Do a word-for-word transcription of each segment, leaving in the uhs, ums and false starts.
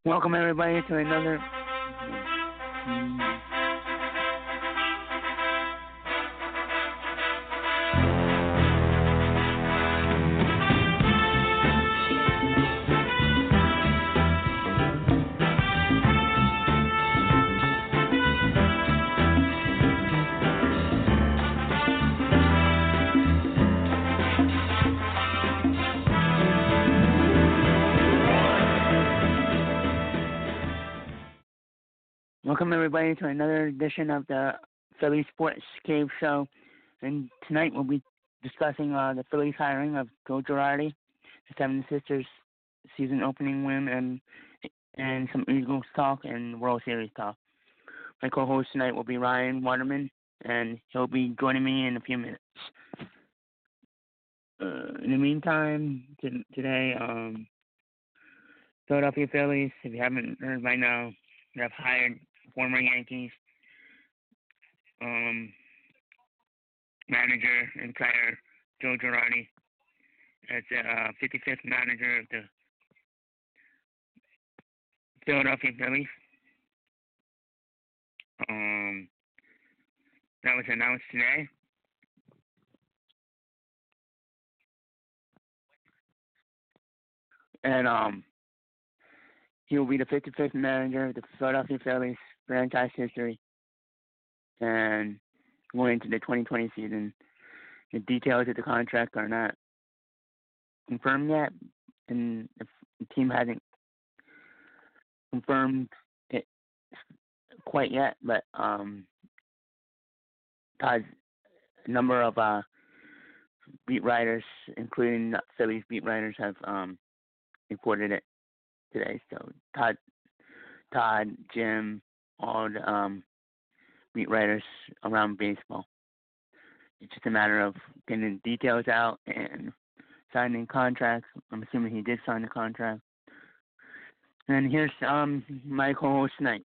Welcome everybody to another. Welcome everybody to another edition of the Philly Sports Cave Show, and tonight we'll be discussing uh, the Phillies hiring of Joe Girardi, the Seven Sisters season opening win, and and some Eagles talk and World Series talk. My co-host tonight will be Ryan Waterman, and he'll be joining me in a few minutes. Uh, in the meantime, t- today, um, Philadelphia Phillies, if you haven't heard by now, have hired former Yankees um, manager and player Joe Girardi as the uh, fifty-fifth manager of the Philadelphia Phillies. Um, that was announced today. And um, he will be the fifty-fifth manager of the Philadelphia Phillies franchise history. And going into the twenty twenty season, the details of the contract are not confirmed yet, and the team hasn't confirmed it quite yet. But um, Todd's a number of uh, beat writers, including Phillies beat writers, have um, reported it today. So Todd, Todd, Jim, all the um, beat writers around baseball. It's just a matter of getting the details out and signing contracts. I'm assuming he did sign the contract. And here's um my co-host tonight.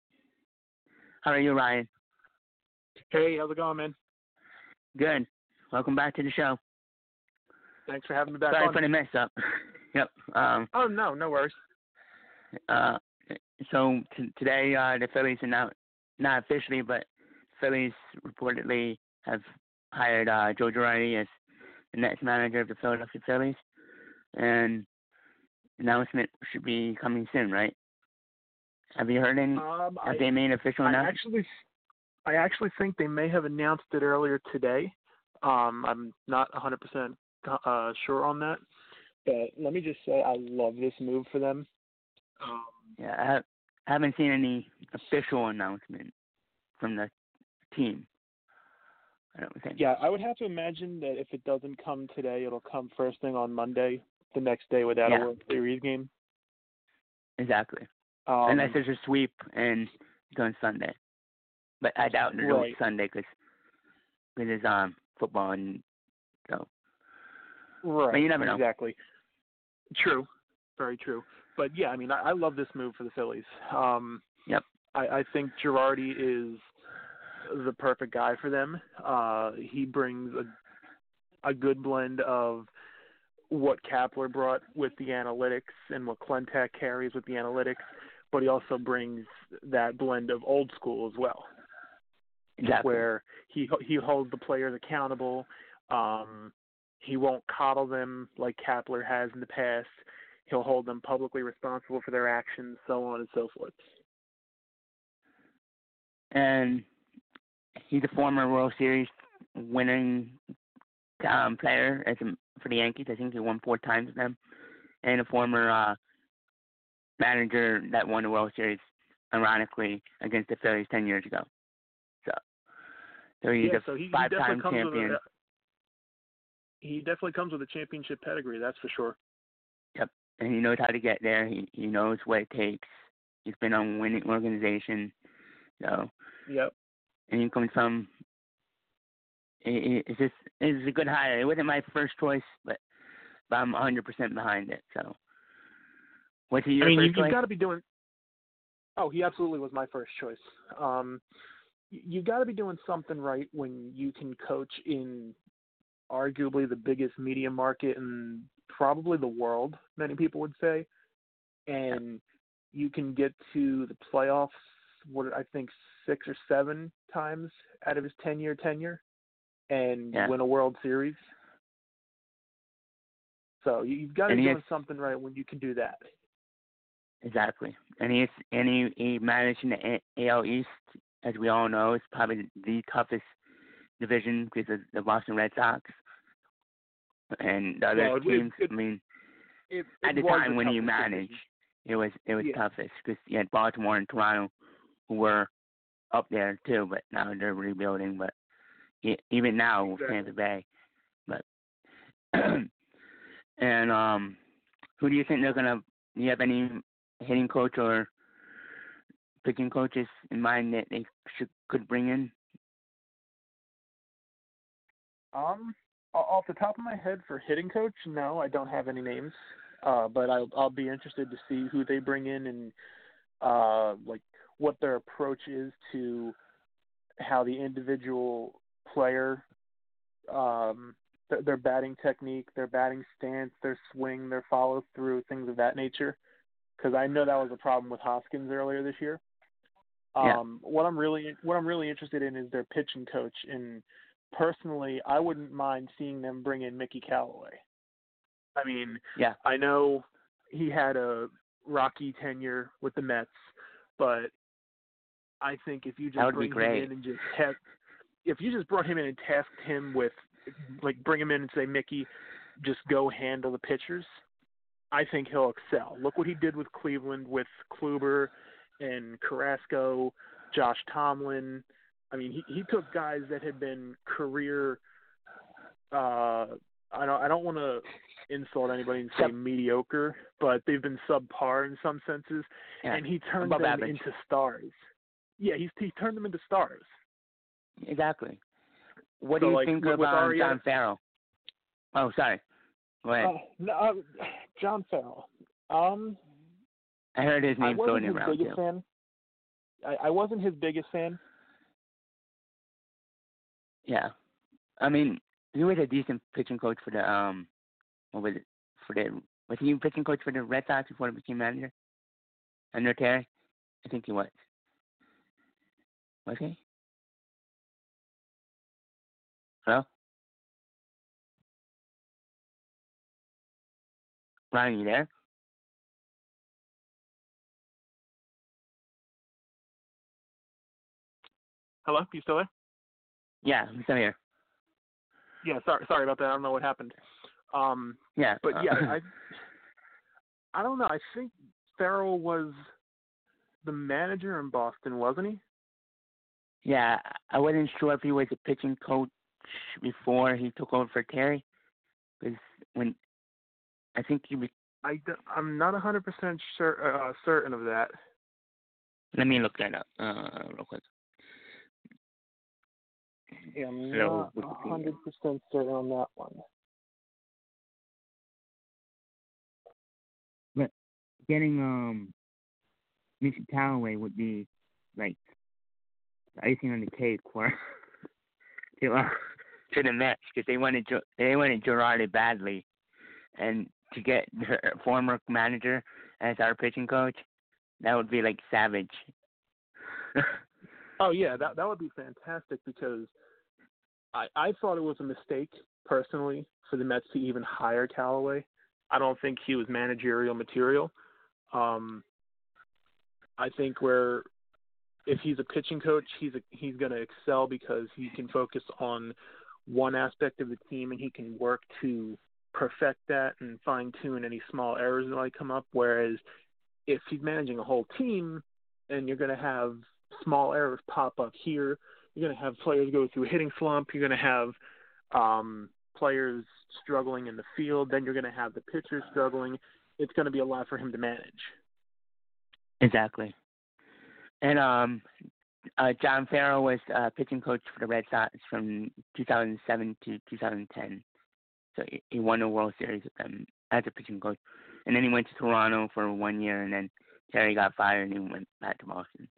How are you, Ryan? Hey, how's it going, man? Good. Welcome back to the show. Thanks for having me back Sorry on. for the mess up. Yep. Um. Oh, no, no worries. Uh. So t- today, uh, the Phillies are now not officially, but Phillies reportedly have hired uh, Joe Girardi as the next manager of the Philadelphia Phillies, and announcement should be coming soon, right? Have you heard any? Um, have I, they made official I announcement? actually, I actually think they may have announced it earlier today. Um, I'm not one hundred percent uh, sure on that, but let me just say I love this move for them. Um, Yeah, I, have, I haven't seen any official announcement from the team. I don't think. yeah, I would have to imagine that if it doesn't come today, it'll come first thing on Monday, the next day without Yeah. a World Series game. Exactly. Um, Unless there's a sweep and it's on Sunday. But I doubt it'll right. do Sunday because it's um, football and so. Right. But you never know. Exactly. True. Very true. But yeah, I mean, I, I love this move for the Phillies. Um, Yep. I, I think Girardi is the perfect guy for them. Uh, he brings a a good blend of what Kapler brought with the analytics and what Klentak carries with the analytics, but he also brings that blend of old school as well. Exactly. Where he he holds the players accountable. Um, he won't coddle them like Kapler has in the past. He'll hold them publicly responsible for their actions, so on and so forth. And he's a former World Series winning um, player as a, for the Yankees. I think he won four times with them. And a former uh, manager that won the World Series, ironically, against the Phillies ten years ago. So, so he's yeah, a so he, five-time he comes champion. With a, he definitely comes with a championship pedigree, that's for sure. Yep, and he knows how to get there. He he knows what it takes. He's been on winning organization. So, yep. And he comes from. It, it's just it's a good hire. It wasn't my first choice, but but I'm one hundred percent behind it. So, what's your I mean, first you, choice? you've got to be doing. Oh, he absolutely was my first choice. Um, you've got to be doing something right when you can coach in arguably the biggest media market in probably the world, many people would say. And you can get to the playoffs, what I think six or seven times out of his ten-year tenure and Yeah. win a World Series. So you've got to And be he doing has- something right when you can do that. Exactly. And he's and he, he managed in the A- AL East, as we all know, is probably the toughest division because of the Boston Red Sox and the other Well, it- teams. it- I mean, It, at the it was time the when you toughest managed, division. it was it was Yeah. toughest because you had Baltimore and Toronto who were up there too, but now they're rebuilding. But e- even now with Exactly. Tampa Bay, but and um, who do you think they're gonna? Do you have any hitting coach or pitching coaches in mind that they should could bring in? Um, o- off the top of my head for hitting coach, no, I don't have any names. Uh, but I'll I'll be interested to see who they bring in and uh like what their approach is to how the individual player, um, th- their batting technique, their batting stance, their swing, their follow through, things of that nature. Because I know that was a problem with Hoskins earlier this year. Yeah. Um, what I'm really what I'm really interested in is their pitching coach. And personally, I wouldn't mind seeing them bring in Mickey Callaway. I mean, Yeah. I know he had a rocky tenure with the Mets, but I think if you That just would be bring him great. in and just have, if you just brought him in and tasked him with, like, bring him in and say, Mickey, just go handle the pitchers, I think he'll excel. Look what he did with Cleveland with Kluber and Carrasco, Josh Tomlin. I mean, he, he took guys that had been career. Uh, I don't I don't want to insult anybody and say Sub- mediocre, but they've been subpar in some senses, Yeah. and he turned Above them average. into stars. Yeah, he's he turned them into stars. Exactly. What So, do you like, think with- of with um, Arietta- John Farrell? Oh, sorry. Go ahead. Uh, no, uh, John Farrell. Um, I heard his I name wasn't floating his around biggest too. fan. I, I wasn't his biggest fan. Yeah. I mean, he was a decent pitching coach for the um, what was it for the was he a pitching coach for the Red Sox before he became manager? Under Terry, I think he was. Was he? Hello, Ryan, you there? Hello, you still there? Yeah, I'm still here. Yeah, sorry, sorry about that. I don't know what happened. Um, Yeah, but uh, yeah, I, I don't know. I think Farrell was the manager in Boston, wasn't he? yeah, I wasn't sure if he was a pitching coach before he took over for Terry, because when I think he was. I, I'm not one hundred percent sure, uh, certain of that. Let me look that up uh, real quick. Yeah, I'm So, not one hundred percent certain on that one. But getting um Mickey Callaway would be like the icing on the cake for to uh, to the Mets because they wanted Ger- they wanted Girardi badly, and to get their former manager as our pitching coach, that would be like savage. Oh yeah, that that would be fantastic because I I thought it was a mistake personally for the Mets to even hire Callaway. I don't think he was managerial material. Um, I think where if he's a pitching coach, he's a, he's going to excel because he can focus on one aspect of the team and he can work to perfect that and fine tune any small errors that might come up. Whereas if he's managing a whole team and you're going to have small errors pop up here, you're going to have players go through a hitting slump. You're going to have um, players struggling in the field. Then you're going to have the pitchers struggling. It's going to be a lot for him to manage. Exactly. And um, uh, John Farrell was uh, pitching coach for the Red Sox from two thousand seven to two thousand ten. So he, he won the World Series with them as a pitching coach. And then he went to Toronto for one year, and then Terry got fired, and he went back to Boston.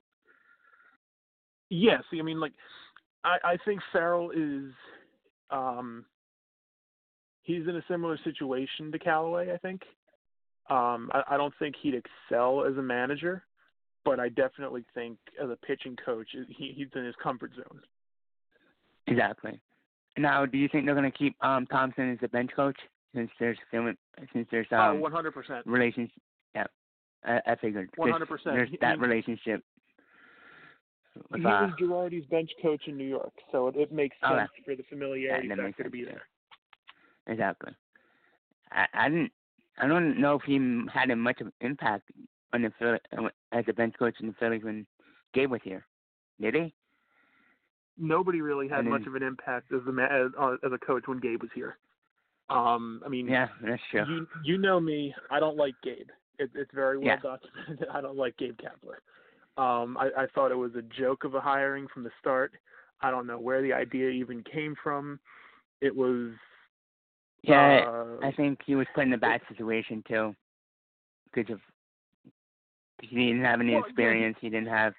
Yeah, see, I mean, like, I, I think Farrell is, um, he's in a similar situation to Callaway, I think. Um, I, I don't think he'd excel as a manager, but I definitely think as a pitching coach, he, he's in his comfort zone. Exactly. Now, do you think they're going to keep um, Thompson as the bench coach since there's since there's um oh, one hundred percent relations? Yeah, I, I figured. one hundred percent. There's He, that he, relationship. With, he uh, was Girardi's bench coach in New York, so it, it makes oh, sense for the familiarity yeah, factor to be there. Exactly. I, I didn't. I don't know if he had a much of an impact on the Philly, as a bench coach in the Phillies when Gabe was here. Did he? Nobody really had then, much of an impact as a as, as a coach when Gabe was here. Um, I mean, yeah, that's true. You you know me. I don't like Gabe. It, it's very well yeah. documented. I don't like Gabe Kapler. Um, I, I thought it was a joke of a hiring from the start. I don't know where the idea even came from. It was. Yeah, uh, I think he was put in a bad situation too, because of he didn't have any well, experience. Yeah. He didn't have.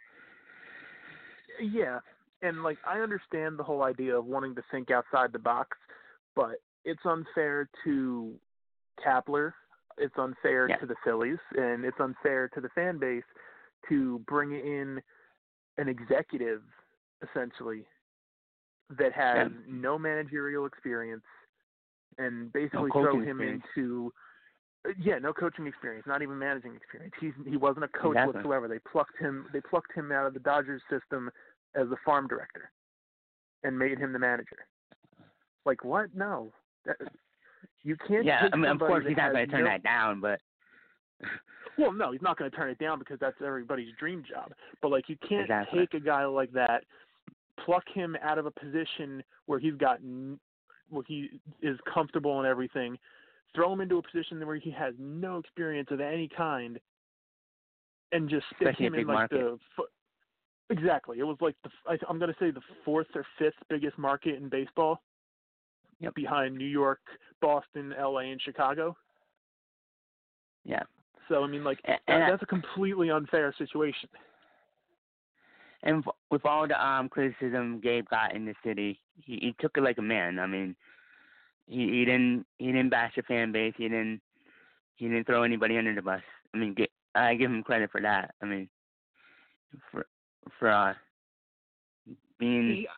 Yeah, and like I understand the whole idea of wanting to think outside the box, but it's unfair to Kapler. It's unfair yeah. to the Phillies, and it's unfair to the fan base to bring in an executive essentially that has yeah. no managerial experience and basically no throw him experience. into yeah, no coaching experience, not even managing experience. He's he wasn't a coach exactly. whatsoever. They plucked him they plucked him out of the Dodgers system as the farm director and made him the manager. Like what? No. That, you can't Yeah, take I mean, of course he's not going to turn no, that down, but well, no, he's not going to turn it down because that's everybody's dream job. But like you can't exactly. take a guy like that, pluck him out of a position where he's got where he is comfortable and everything, throw him into a position where he has no experience of any kind, and just stick Especially him a big in like market. the exactly. It was like the I, I'm going to say the fourth or fifth biggest market in baseball, yep. behind New York, Boston, L A, and Chicago. Yeah. So I mean, like and, that, and that's a completely unfair situation. And with all the um criticism Gabe got in the city, he, he took it like a man. I mean, he, he didn't he didn't bash the fan base. He didn't he didn't throw anybody under the bus. I mean, get, I give him credit for that. I mean, for for uh, being. See,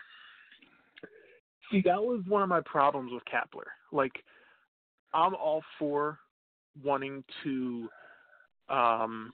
see, that was one of my problems with Kapler. Like, I'm all for wanting to um,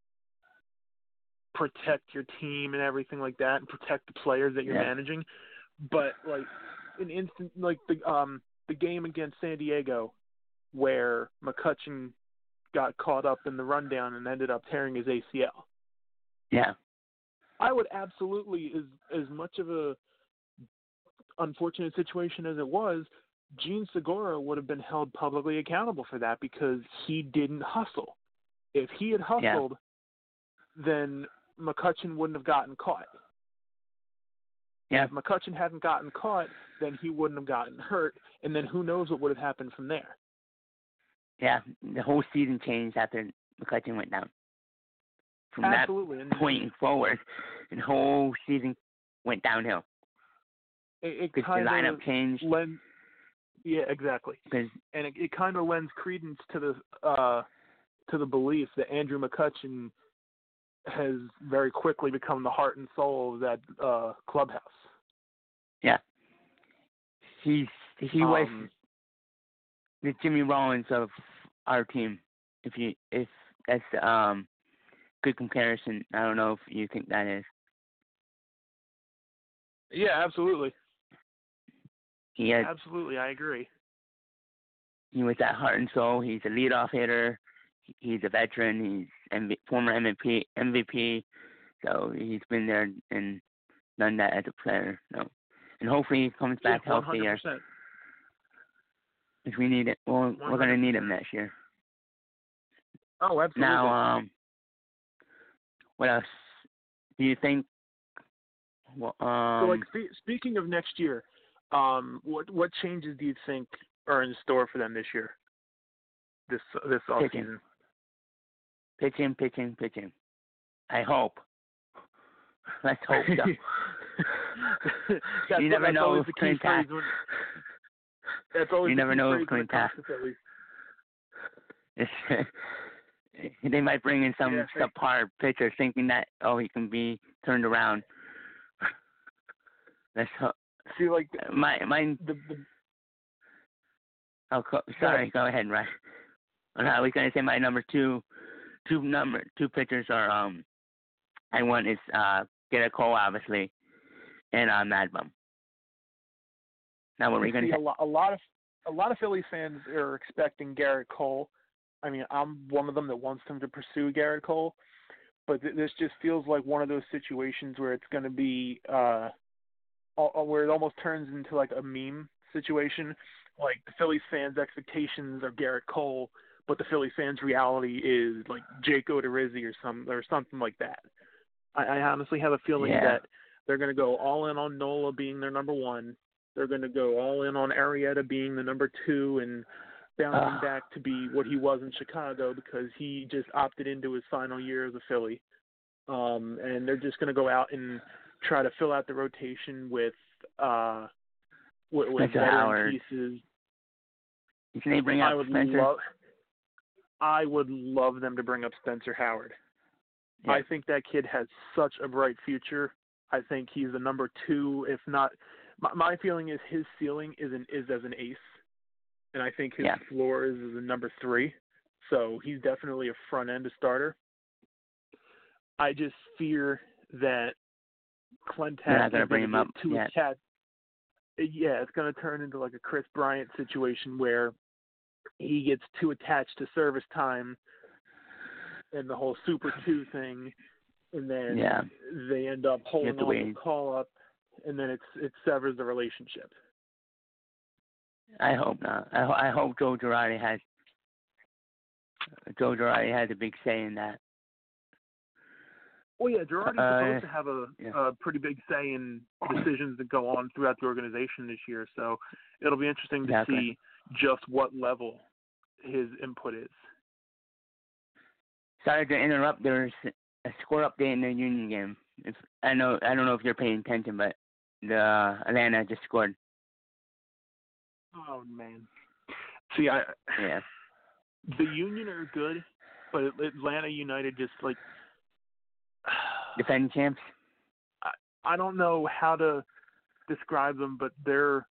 protect your team and everything like that, and protect the players that you're yeah. managing. But like an instant, like the um the game against San Diego, where McCutchen got caught up in the rundown and ended up tearing his A C L. Yeah. I would absolutely, as as much of a unfortunate situation as it was, Gene Segura would have been held publicly accountable for that because he didn't hustle. If he had hustled, yeah. then McCutchen wouldn't have gotten caught. Yeah. If McCutchen hadn't gotten caught, then he wouldn't have gotten hurt, and then who knows what would have happened from there. Yeah, the whole season changed after McCutchen went down. From Absolutely. that point forward, the whole season went downhill. It, it the lineup of changed. Lend, yeah, exactly. And it, it kind of lends credence to the uh, to the belief that Andrew McCutchen has very quickly become the heart and soul of that uh, clubhouse. Yeah, he's he um, was the Jimmy Rollins of our team. If you if that's um good comparison, I don't know if you think that is. Yeah, absolutely. He had, absolutely, I agree. He was that heart and soul. He's a leadoff hitter. He's a veteran. He's M V, former M V P. M V P. So he's been there and done that as a player. So, and hopefully he comes back yeah, healthy. If we need it, well, we're going to need him next year. Oh, absolutely. Now, um, what else do you think? Well, um, so, like, spe- speaking of next year, um, what what changes do you think are in store for them this year? This this off season. Pitching, pitching, pitching. I hope. Let's hope so. you never know who's coming back. That's always you the never key know phrase who's coming when it comes back. to Phillies. It's, they might bring in some Yeah, subpar pitcher thinking that, oh, he can be turned around. That's ho- see, like my my. the, the Oh, co- sorry. Go ahead, Ryan. And I was gonna say my number two, two number two pitchers are um, and one is uh Garrett Cole, obviously, and uh Mad Bum. Now what were you gonna see, say? a lot, a lot of a lot of Phillies fans are expecting Garrett Cole. I mean, I'm one of them that wants them to pursue Garrett Cole, but th- this just feels like one of those situations where it's going to be uh, all, where it almost turns into like a meme situation. Like the Phillies fans' expectations are Garrett Cole, but the Phillies fans' reality is like Jake Odorizzi or some or something like that. I, I honestly have a feeling Yeah. that they're going to go all in on Nola being their number one. They're going to go all in on Arrieta being the number two and bouncing Uh, back to be what he was in Chicago because he just opted into his final year as a Philly. Um, and they're just going to go out and try to fill out the rotation with uh, with, with Spencer veteran Howard. pieces. Can they bring up I would Spencer? love, I would love them to bring up Spencer Howard. Yeah. I think that kid has such a bright future. I think he's the number two, if not. My, my feeling is his ceiling is an is as an ace, and I think his Yeah. floor is as a number three. So he's definitely a front end starter. I just fear that Clentac They're not gonna is bring going him to up get too yet. attached. Yeah, it's going to turn into like a Chris Bryant situation where he gets too attached to service time and the whole Super Two thing, and then Yeah. they end up holding to on wait. to call up, and then it's it severs the relationship. I hope not. I, ho- I hope Joe Girardi has Joe Girardi has a big say in that. Well, yeah, Girardi's Uh, supposed to have a, yeah. a pretty big say in decisions that go on throughout the organization this year. So it'll be interesting to Exactly. see just what level his input is. Sorry to interrupt. There's a score update in the Union game. If I know, I don't know if you're paying attention, but the uh, Atlanta just scored. Oh man, see, I Yeah. the Union are good, but Atlanta United just like Defending champs. I, I don't know how to describe them, but they're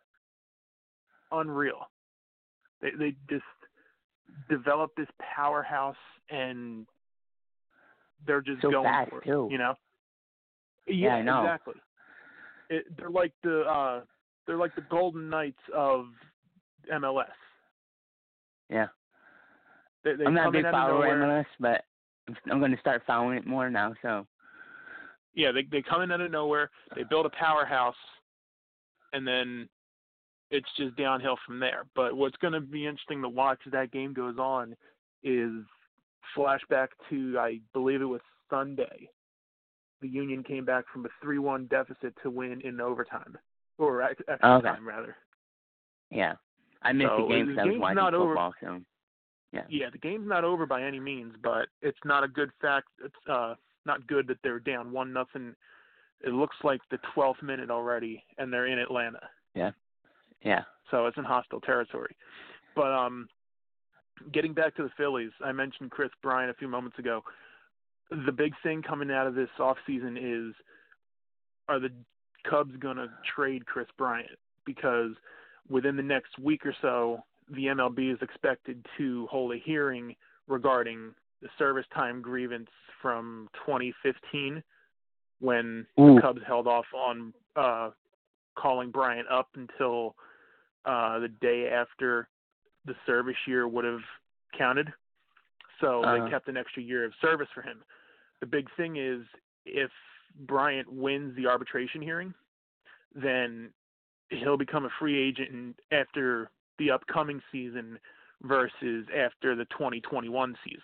unreal. They they just develop this powerhouse, and they're just So going fast for it. too. You know? Yeah, Yeah, I know. exactly. It, they're like the uh, they're like the Golden Knights of M L S. Yeah. They, they I'm not a come big in out of follower of nowhere. M L S, but I'm going to start following it more now. So. Yeah, they they come in out of nowhere. They build a powerhouse, and then it's just downhill from there. But what's going to be interesting to watch as that game goes on is flashback to, I believe it was Sunday. The Union came back from a three one deficit to win in overtime, or extra Okay. time rather. Yeah. I missed So, the game the because I was game's watching not football. over. So. Yeah. Yeah, the game's not over by any means, but it's not a good fact. It's uh, not good that they're down one nothing. It looks like the twelfth minute already, and they're in Atlanta. Yeah. Yeah. So it's in hostile territory. But um, getting back to the Phillies, I mentioned Chris Bryant a few moments ago. The big thing coming out of this offseason is, are the Cubs going to trade Chris Bryant? Because within the next week or so, the M L B is expected to hold a hearing regarding the service time grievance from twenty fifteen when Ooh. the Cubs held off on uh, calling Bryant up until uh, the day after the service year would have counted. So Uh-huh. they kept an extra year of service for him. The big thing is if Bryant wins the arbitration hearing, then he'll become a free agent after the upcoming season versus after the twenty twenty-one season.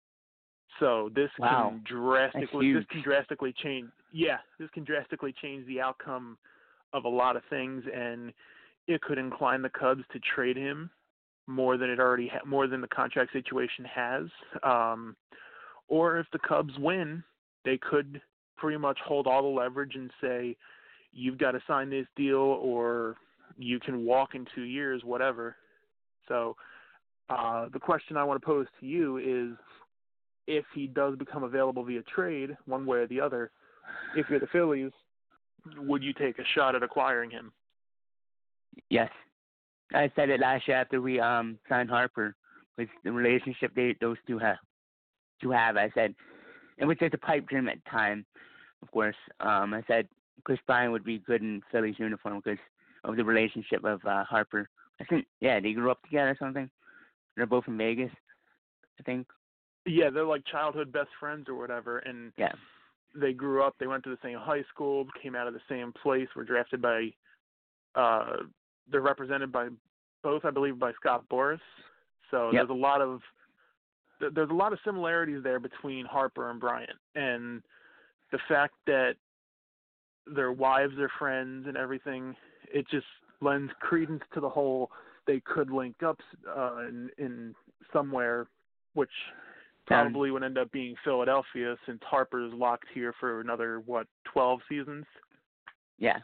So this Wow. can drastically That's this can drastically change yeah, this can drastically change the outcome of a lot of things, and it could incline the Cubs to trade him more than it already ha- more than the contract situation has. Um, or if the Cubs win, they could pretty much hold all the leverage and say, you've got to sign this deal or you can walk in two years, whatever. So Uh, the question I want to pose to you is, if he does become available via trade, one way or the other, if you're the Phillies, would you take a shot at acquiring him? Yes. I said it last year after we um signed Harper, with the relationship they those two have. To have, I said, it was just a pipe dream at the time, of course. Um, I said Chris Bryant would be good in Phillies uniform because of the relationship of uh, Harper. I think, yeah, they grew up together or something. They're both from Vegas, I think. Yeah, they're like childhood best friends or whatever, and yeah. they grew up. They went to the same high school, came out of the same place, were drafted by. Uh, they're represented by both, I believe, by Scott Boras. So yep. there's a lot of there's a lot of similarities there between Harper and Bryant, and the fact that their wives are friends and everything, it just lends credence to the whole they could link up uh, in, in somewhere, which probably would end up being Philadelphia, since Harper's locked here for another, what, twelve seasons? Yeah.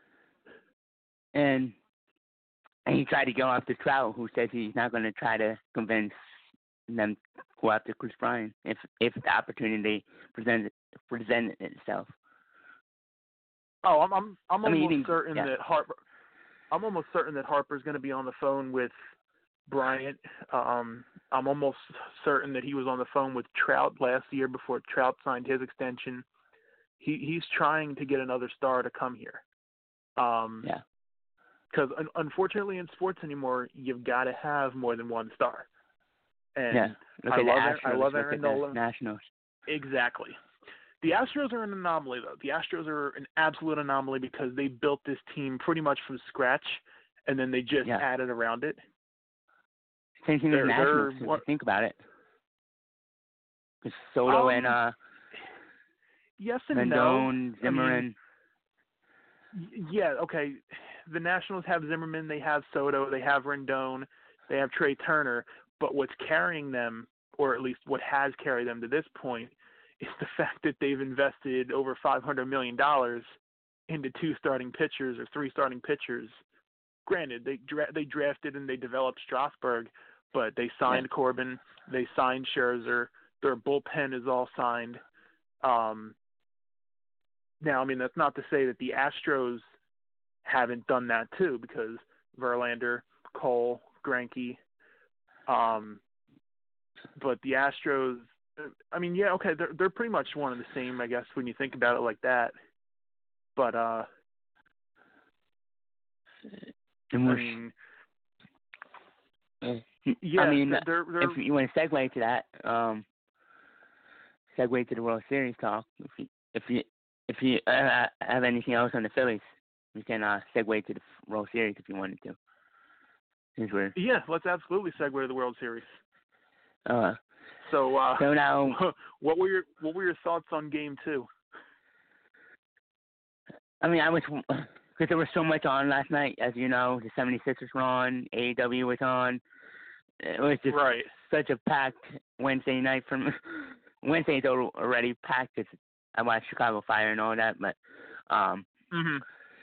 And, and he tried to go after Trout, who says he's not going to try to convince them to go after Chris Bryant if if the opportunity presented presented itself. Oh, I'm I'm I'm I mean, almost certain yeah. that Harper. I'm almost certain that Harper's going to be on the phone with Bryant. Um, I'm almost certain that he was on the phone with Trout last year before Trout signed his extension. He he's trying to get another star to come here. Um, yeah. Because un- unfortunately, in sports anymore, you've got to have more than one star. And yeah. Look I at love the Astros, I love look Aaron at the Nola. Nationals. Exactly. The Astros are an anomaly, though. The Astros are an absolute anomaly because they built this team pretty much from scratch, and then they just yeah. added around it. Same thing as Nationals, if you think about it. Because Soto um, and uh, yes and Rendon, no. Zimmerman. I mean, yeah, okay. The Nationals have Zimmerman, they have Soto, they have Rendon, they have Trey Turner, but what's carrying them, or at least what has carried them to this point, is the fact that they've invested over five hundred million dollars into two starting pitchers or three starting pitchers. Granted, they dra- they drafted and they developed Strasburg, but they signed yeah. Corbin, they signed Scherzer, their bullpen is all signed. Um, now, I mean, that's not to say that the Astros haven't done that too, because Verlander, Cole, Greinke, um, but the Astros, I mean, yeah, okay, they're they're pretty much one and the same, I guess, when you think about it like that. But uh, I mean, yeah, I mean, they're, they're, if you want to segue to that, um, segue to the World Series talk. If you if you if you uh, have anything else on the Phillies, we can uh, segue to the World Series if you wanted to. Since we're yeah, let's absolutely segue to the World Series. Uh, so, uh, so now, what were your what were your thoughts on Game Two? I mean, I was because there was so much on last night, as you know. The seventy-sixers were on, A E W was on. It was just right. such a packed Wednesday night. From Wednesday's already packed because I watched Chicago Fire and all that. But um, mm-hmm.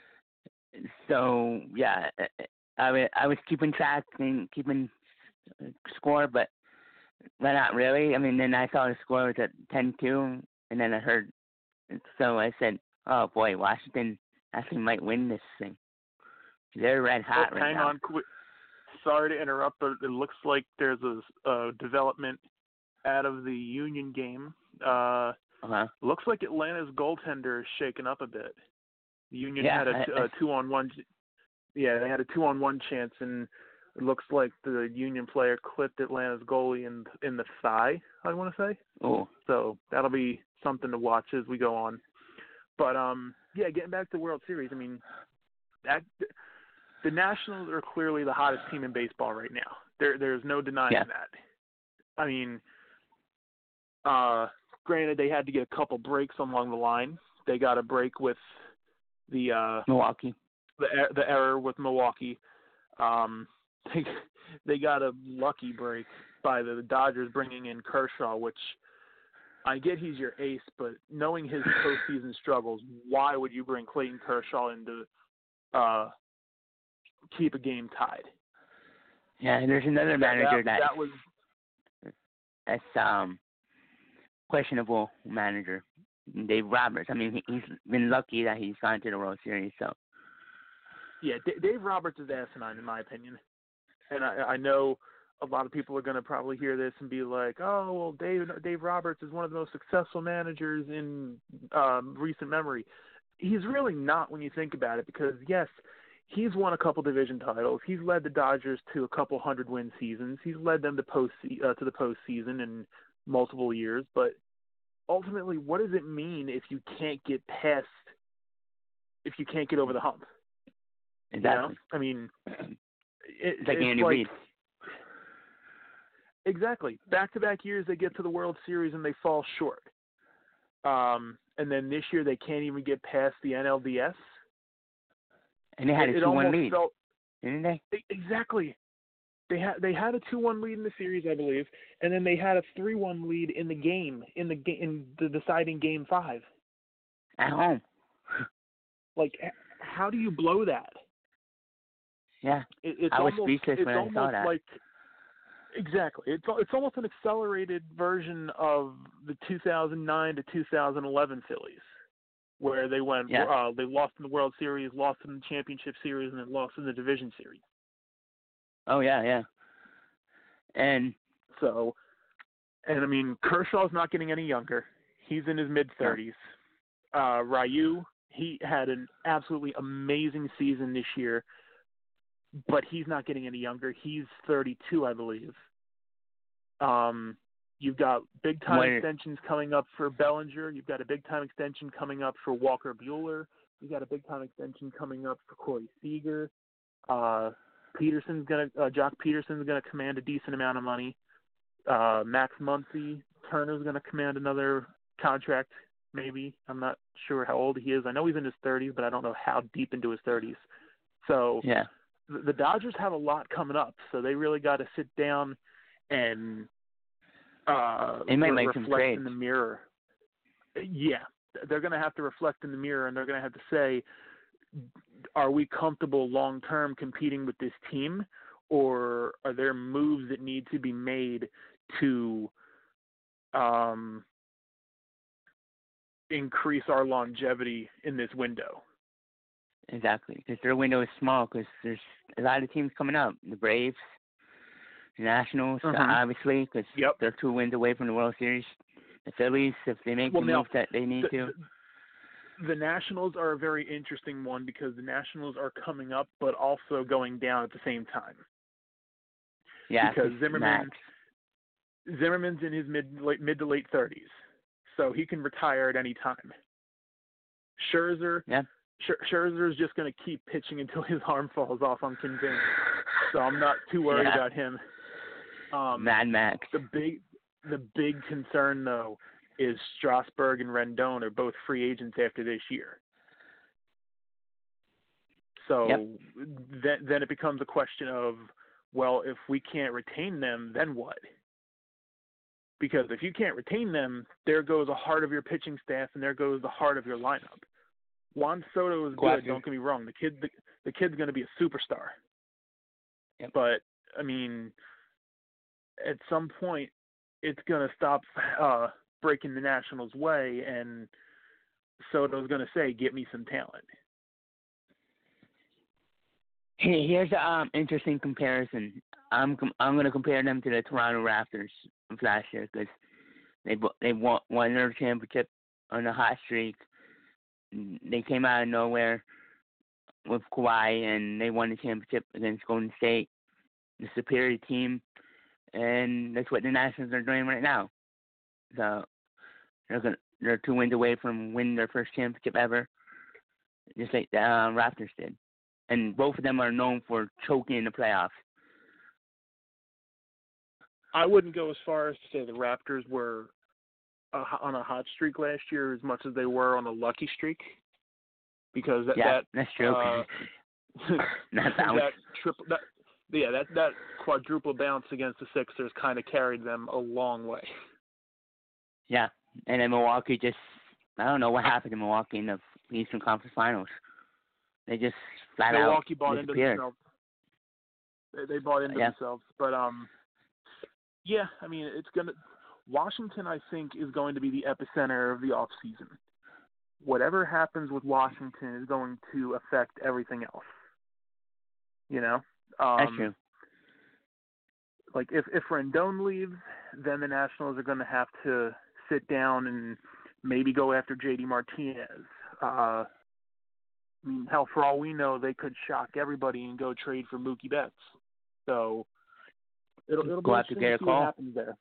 so yeah, I was I was keeping track and keeping score, but. But not really. I mean, then I saw the score was at ten two, and then I heard, so I said, oh, boy, Washington actually might win this thing. They're red hot oh, right hang now. on. Qu- Sorry to interrupt, but it looks like there's a uh, development out of the Union game. Uh, uh-huh. Looks like Atlanta's goaltender is shaken up a bit. The Union yeah, had a, I, a two-on-one. Yeah, they had a two-on-one chance, and it looks like the Union player clipped Atlanta's goalie in in the thigh, I want to say. Oh. So that'll be something to watch as we go on. But, um, yeah, getting back to the World Series, I mean, that the Nationals are clearly the hottest team in baseball right now. There, There's no denying yeah. that. I mean, uh, granted, they had to get a couple breaks along the line. They got a break with the uh, Milwaukee. The, the error with Milwaukee. Um, They, they got a lucky break by the Dodgers bringing in Kershaw, which I get he's your ace, but knowing his postseason struggles, why would you bring Clayton Kershaw in to uh, keep a game tied? Yeah, and there's another manager that, that, that was that's um questionable manager, Dave Roberts. I mean, he, he's been lucky that he's gone to the World Series. So yeah, D- Dave Roberts is asinine in my opinion, and I, I know a lot of people are going to probably hear this and be like, "Oh, well, Dave Dave Roberts is one of the most successful managers in um, recent memory." He's really not when you think about it, because yes, he's won a couple division titles. He's led the Dodgers to a couple hundred win seasons. He's led them to post uh, to the postseason in multiple years. But ultimately, what does it mean if you can't get past, if you can't get over the hump? exactly. You know? I mean, it, it's like it's Andy like, Reid. Exactly. Back-to-back years, they get to the World Series and they fall short. Um, and then this year, they can't even get past the N L D S. And they had it, a two one almost lead, felt, didn't they? Exactly. They had they had a two one lead in the series, I believe, and then they had a three one lead in the game in the ga- in the deciding game five. At home. Like, how do you blow that? Yeah, it, it's I was almost, speechless it's when I almost saw that. Like, exactly, it's it's almost an accelerated version of the two thousand nine to two thousand eleven Phillies, where they went Yeah. uh, they lost in the World Series, lost in the Championship Series, and then lost in the Division Series. Oh yeah, yeah. And So, and I mean, Kershaw's not getting any younger. He's in his mid thirties. Uh, Ryu, he had an absolutely amazing season this year, but he's not getting any younger. He's thirty-two, I believe. Um, you've got big time What- extensions coming up for Bellinger. You've got a big time extension coming up for Walker Buehler. You've got a big time extension coming up for Corey Seager. Uh, Peterson's gonna, uh, Jock Peterson's gonna command a decent amount of money. Uh, Max Muncy, Turner's gonna command another contract, maybe. I'm not sure how old he is. I know he's in his thirties, but I don't know how deep into his thirties. So yeah, the, the Dodgers have a lot coming up, so they really got to sit down and uh, They might re- make some reflect trades. in the mirror. Yeah, they're going to have to reflect in the mirror, and they're going to have to say, are we comfortable long-term competing with this team, or are there moves that need to be made to um, increase our longevity in this window? exactly. Because their window is small. Because there's a lot of teams coming up. The Braves, the Nationals, Mhm. obviously, because Yep. they're two wins away from the World Series. The Phillies, if they make Well, the now, moves that they need the, to. The, the Nationals are a very interesting one because the Nationals are coming up but also going down at the same time. Yeah, because 'cause Zimmerman Max. Zimmerman's in his mid late, mid to late thirties, so he can retire at any time. Scherzer, Yeah. Scher- Scherzer is just going to keep pitching until his arm falls off. I'm convinced. So I'm not too worried Yeah. about him. Um, Mad Max. The big, the big concern though is Strasburg and Rendon are both free agents after this year. So Yep. then, then it becomes a question of, well, if we can't retain them, then what? Because if you can't retain them, there goes the heart of your pitching staff, and there goes the heart of your lineup. Juan Soto is good. Quacker. Don't get me wrong. The kid, the, the kid's going to be a superstar. Yep. But I mean, at some point, it's going to stop uh, breaking the Nationals' way, and Soto's going to say, "Get me some talent." Hey, here's an um, interesting comparison. I'm com- I'm going to compare them to the Toronto Raptors of last year because they bo- they won, won their championship on a hot streak. They came out of nowhere with Kawhi, and they won the championship against Golden State, the superior team, and that's what the Nationals are doing right now. So they're gonna, they're two wins away from winning their first championship ever, just like the uh, Raptors did. And both of them are known for choking in the playoffs. I wouldn't go as far as to say the Raptors were uh, on a hot streak last year as much as they were on a lucky streak, because that Yeah, that that's true. uh, Not that one. that triple that yeah that that quadruple bounce against the Sixers kind of carried them a long way. Yeah, and then Milwaukee just, I don't know what happened to Milwaukee in the Eastern Conference Finals. They just flat Milwaukee out bought into disappeared. themselves. They, they bought into yeah. themselves. But um, yeah, I mean, it's gonna. Washington, I think, is going to be the epicenter of the off season. Whatever happens with Washington is going to affect everything else. You know, um, That's true. Like if if Rendon leaves, then the Nationals are going to have to sit down and maybe go after J D Martinez. Uh, I mean, hell, for all we know, they could shock everybody and go trade for Mookie Betts. So it'll it'll Go be after interesting Garrett to see what Cole. happens there.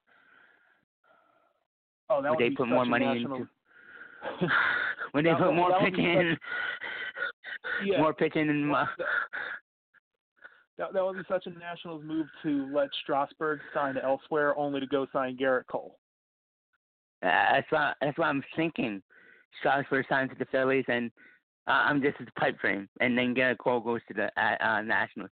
Oh, that Would would they be put such more a money national... into? Would they that put would, more that would pitching be in? such... yeah. More pitching in. Well, that, that, that would be such a Nationals move to let Strasburg sign elsewhere, only to go sign Garrett Cole. Uh, that's what that's what I'm thinking. Strasburg signs to the Phillies, and uh, I'm just his pipe dream, and then Garrett Cole goes to the uh, uh, Nationals.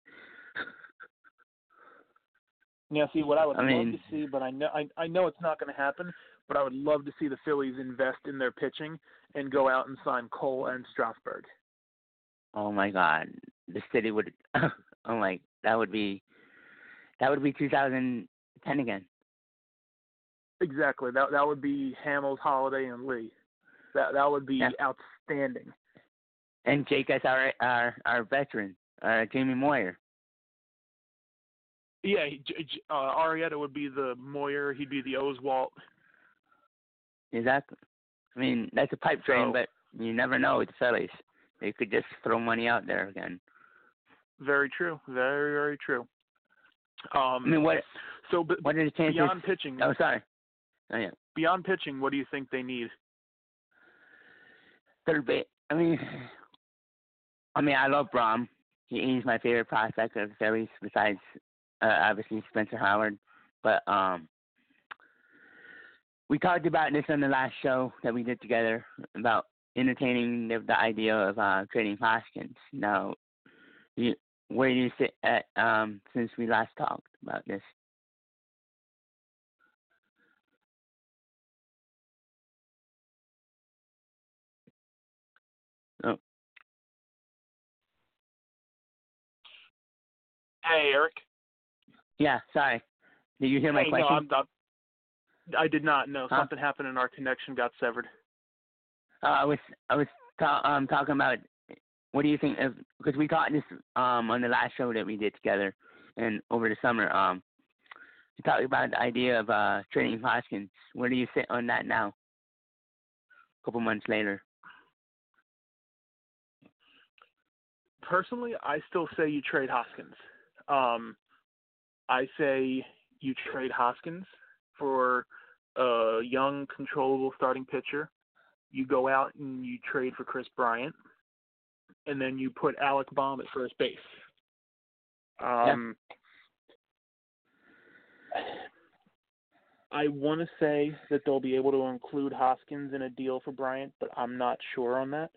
Yeah, see, what I would I love mean, to see, but I know I, I know it's not going to happen, but I would love to see the Phillies invest in their pitching and go out and sign Cole and Strasburg. oh my God, the city would. Oh my, that would be that would be two thousand ten again. Exactly. That that would be Hamels, Holiday, and Lee. That that would be Yeah. outstanding. And Jake as our our our veteran, uh, Jamie Moyer. Yeah, he, J- J- uh, Arrieta would be the Moyer. He'd be the Oswalt. Exactly. I mean, that's a pipe dream, So, but you never know with the Phillies. They could just throw money out there again. very true. Very very true. Um, I mean, what so, but what are the chances? beyond pitching, Oh, sorry. Oh yeah. beyond pitching, what do you think they need? Third base. I mean, I mean, I love Braum. He, he's my favorite prospect of the Phillies, besides uh, obviously Spencer Howard. But um, we talked about this on the last show that we did together about entertaining the, the idea of uh, trading Hoskins. Now, you, where do you sit at um, since we last talked about this? Oh, Hey, Eric. yeah. Sorry. Did you hear my Hey, question? no, I'm not. I did not know. Huh? Something happened and our connection got severed. Uh, I was I was ta- um, talking about what do you think of, because we talked this um on the last show that we did together and over the summer um we talked about the idea of uh trading Hoskins. Where do you sit on that now? A couple months later. Personally, I still say you trade Hoskins. Um, I say you trade Hoskins for a young, controllable starting pitcher. You go out and you trade for Chris Bryant, and then you put Alec Baum at first base. Um, yeah. I want to say that they'll be able to include Hoskins in a deal for Bryant, but I'm not sure on that.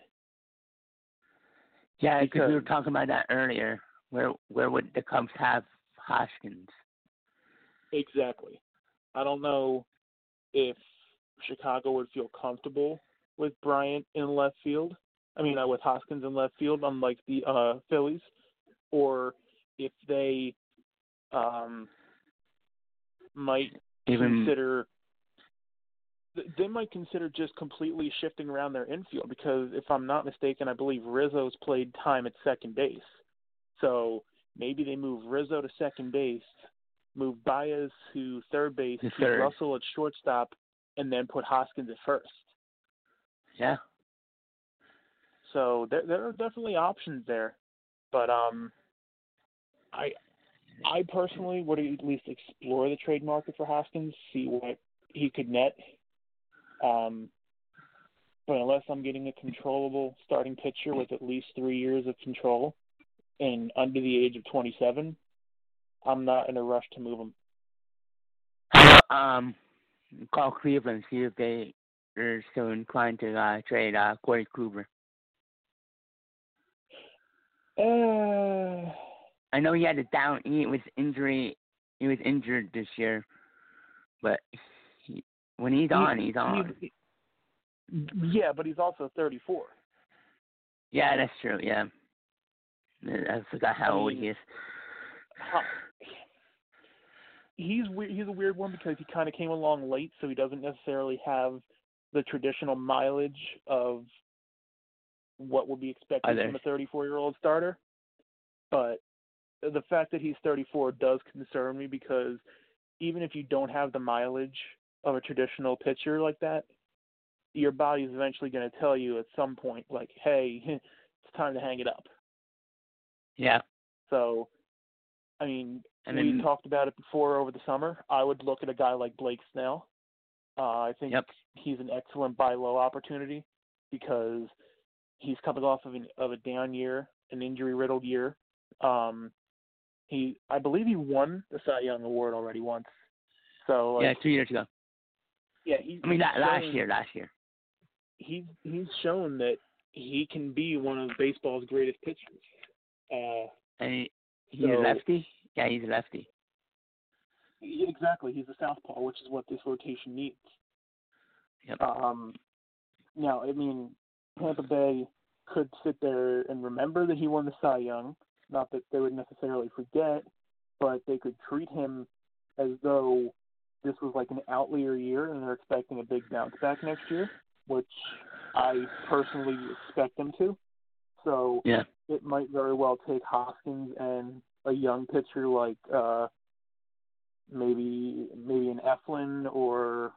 Yeah, because Because- we were talking about that earlier. Where where would the Cubs have Hoskins? Exactly. I don't know if Chicago would feel comfortable with Bryant in left field. I mean, uh, with Hoskins in left field, unlike the uh, Phillies, or if they um, might Even consider they might consider just completely shifting around their infield, because if I'm not mistaken, I believe Rizzo's played time at second base. So maybe they move Rizzo to second base, move Baez to third base, To keep third. Russell at shortstop, and then put Hoskins at first. yeah. So there there are definitely options there. But um I I personally would at least explore the trade market for Hoskins, see what he could net. Um, but unless I'm getting a controllable starting pitcher with at least three years of control and under the age of twenty-seven, I'm not in a rush to move him. How about, um, call Cleveland, see if they are still inclined to uh, trade uh, Corey Kluber. Uh, I know he had a down. He was injury. He was injured this year, but he, when he's on, he's on. He's, yeah, but he's also thirty-four. Yeah, that's true. Yeah, I forgot how I old mean, he is. he's we- he's a weird one because he kind of came along late, so he doesn't necessarily have the traditional mileage of what would be expected Others. from a thirty-four-year-old starter. But the fact that he's thirty-four does concern me because even if you don't have the mileage of a traditional pitcher like that, your body is eventually going to tell you at some point, like, hey, it's time to hang it up. Yeah. So, I mean, and we then, talked about it before over the summer. I would look at a guy like Blake Snell. Uh, I think yep. he's an excellent buy low opportunity because he's coming off of, an, of a down year, an injury-riddled year. Um, he, I believe he won the Cy Young Award already once. So like, yeah, two years ago. Yeah, he. I mean, he's last shown, year, last year. He's he's shown that he can be one of baseball's greatest pitchers. Uh, and he, he's so, a lefty. Yeah, he's a lefty. Exactly, he's a southpaw, which is what this rotation needs. Yep. Um, now, I mean, Tampa Bay could sit there and remember that he won the Cy Young. Not that they would necessarily forget, but they could treat him as though this was like an outlier year and they're expecting a big bounce back next year, which I personally expect them to. So yeah. it might very well take Hoskins and a young pitcher like uh, maybe maybe an Eflin or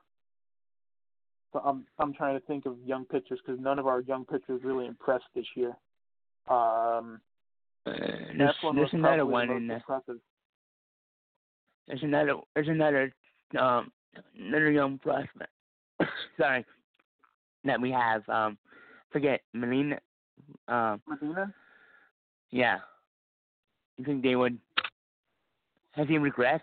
so I'm I'm trying to think of young pitchers because none of our young pitchers really impressed this year. Um, uh, there's there's another one the in there. Impressive. There's another there's another um another young prospect. Sorry, that we have. Um, forget Molina. Um, Medina? Yeah. You think they would? Has he regressed?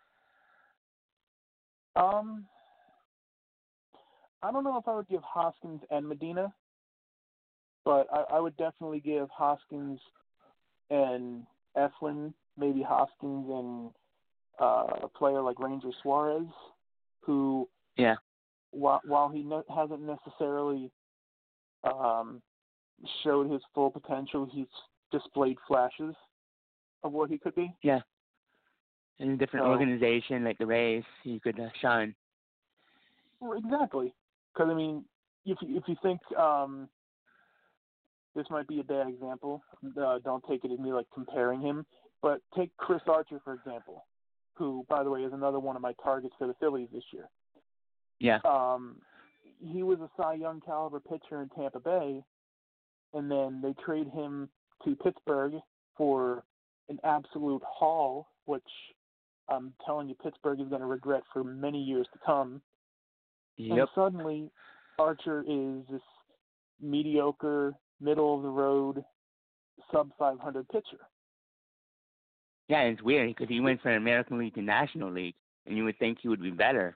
Um, I don't know if I would give Hoskins and Medina, but I, I would definitely give Hoskins and Eflin, maybe Hoskins and uh, a player like Ranger Suarez, who, yeah, while, while he ne- hasn't necessarily um, showed his full potential, he's displayed flashes of what he could be. Yeah. In a different so, organization like the Rays, he could uh, shine. Exactly. Because, I mean, if, if you think um, this might be a bad example, uh, don't take it as me like comparing him, but take Chris Archer, for example, who, by the way, is another one of my targets for the Phillies this year. Yeah. Um, he was a Cy Young caliber pitcher in Tampa Bay, and then they trade him to Pittsburgh for an absolute haul, which I'm telling you Pittsburgh is going to regret for many years to come. Yep. And suddenly, Archer is this mediocre, middle-of-the-road, sub five hundred pitcher. Yeah, it's weird because he went from American League to National League, and you would think he would be better.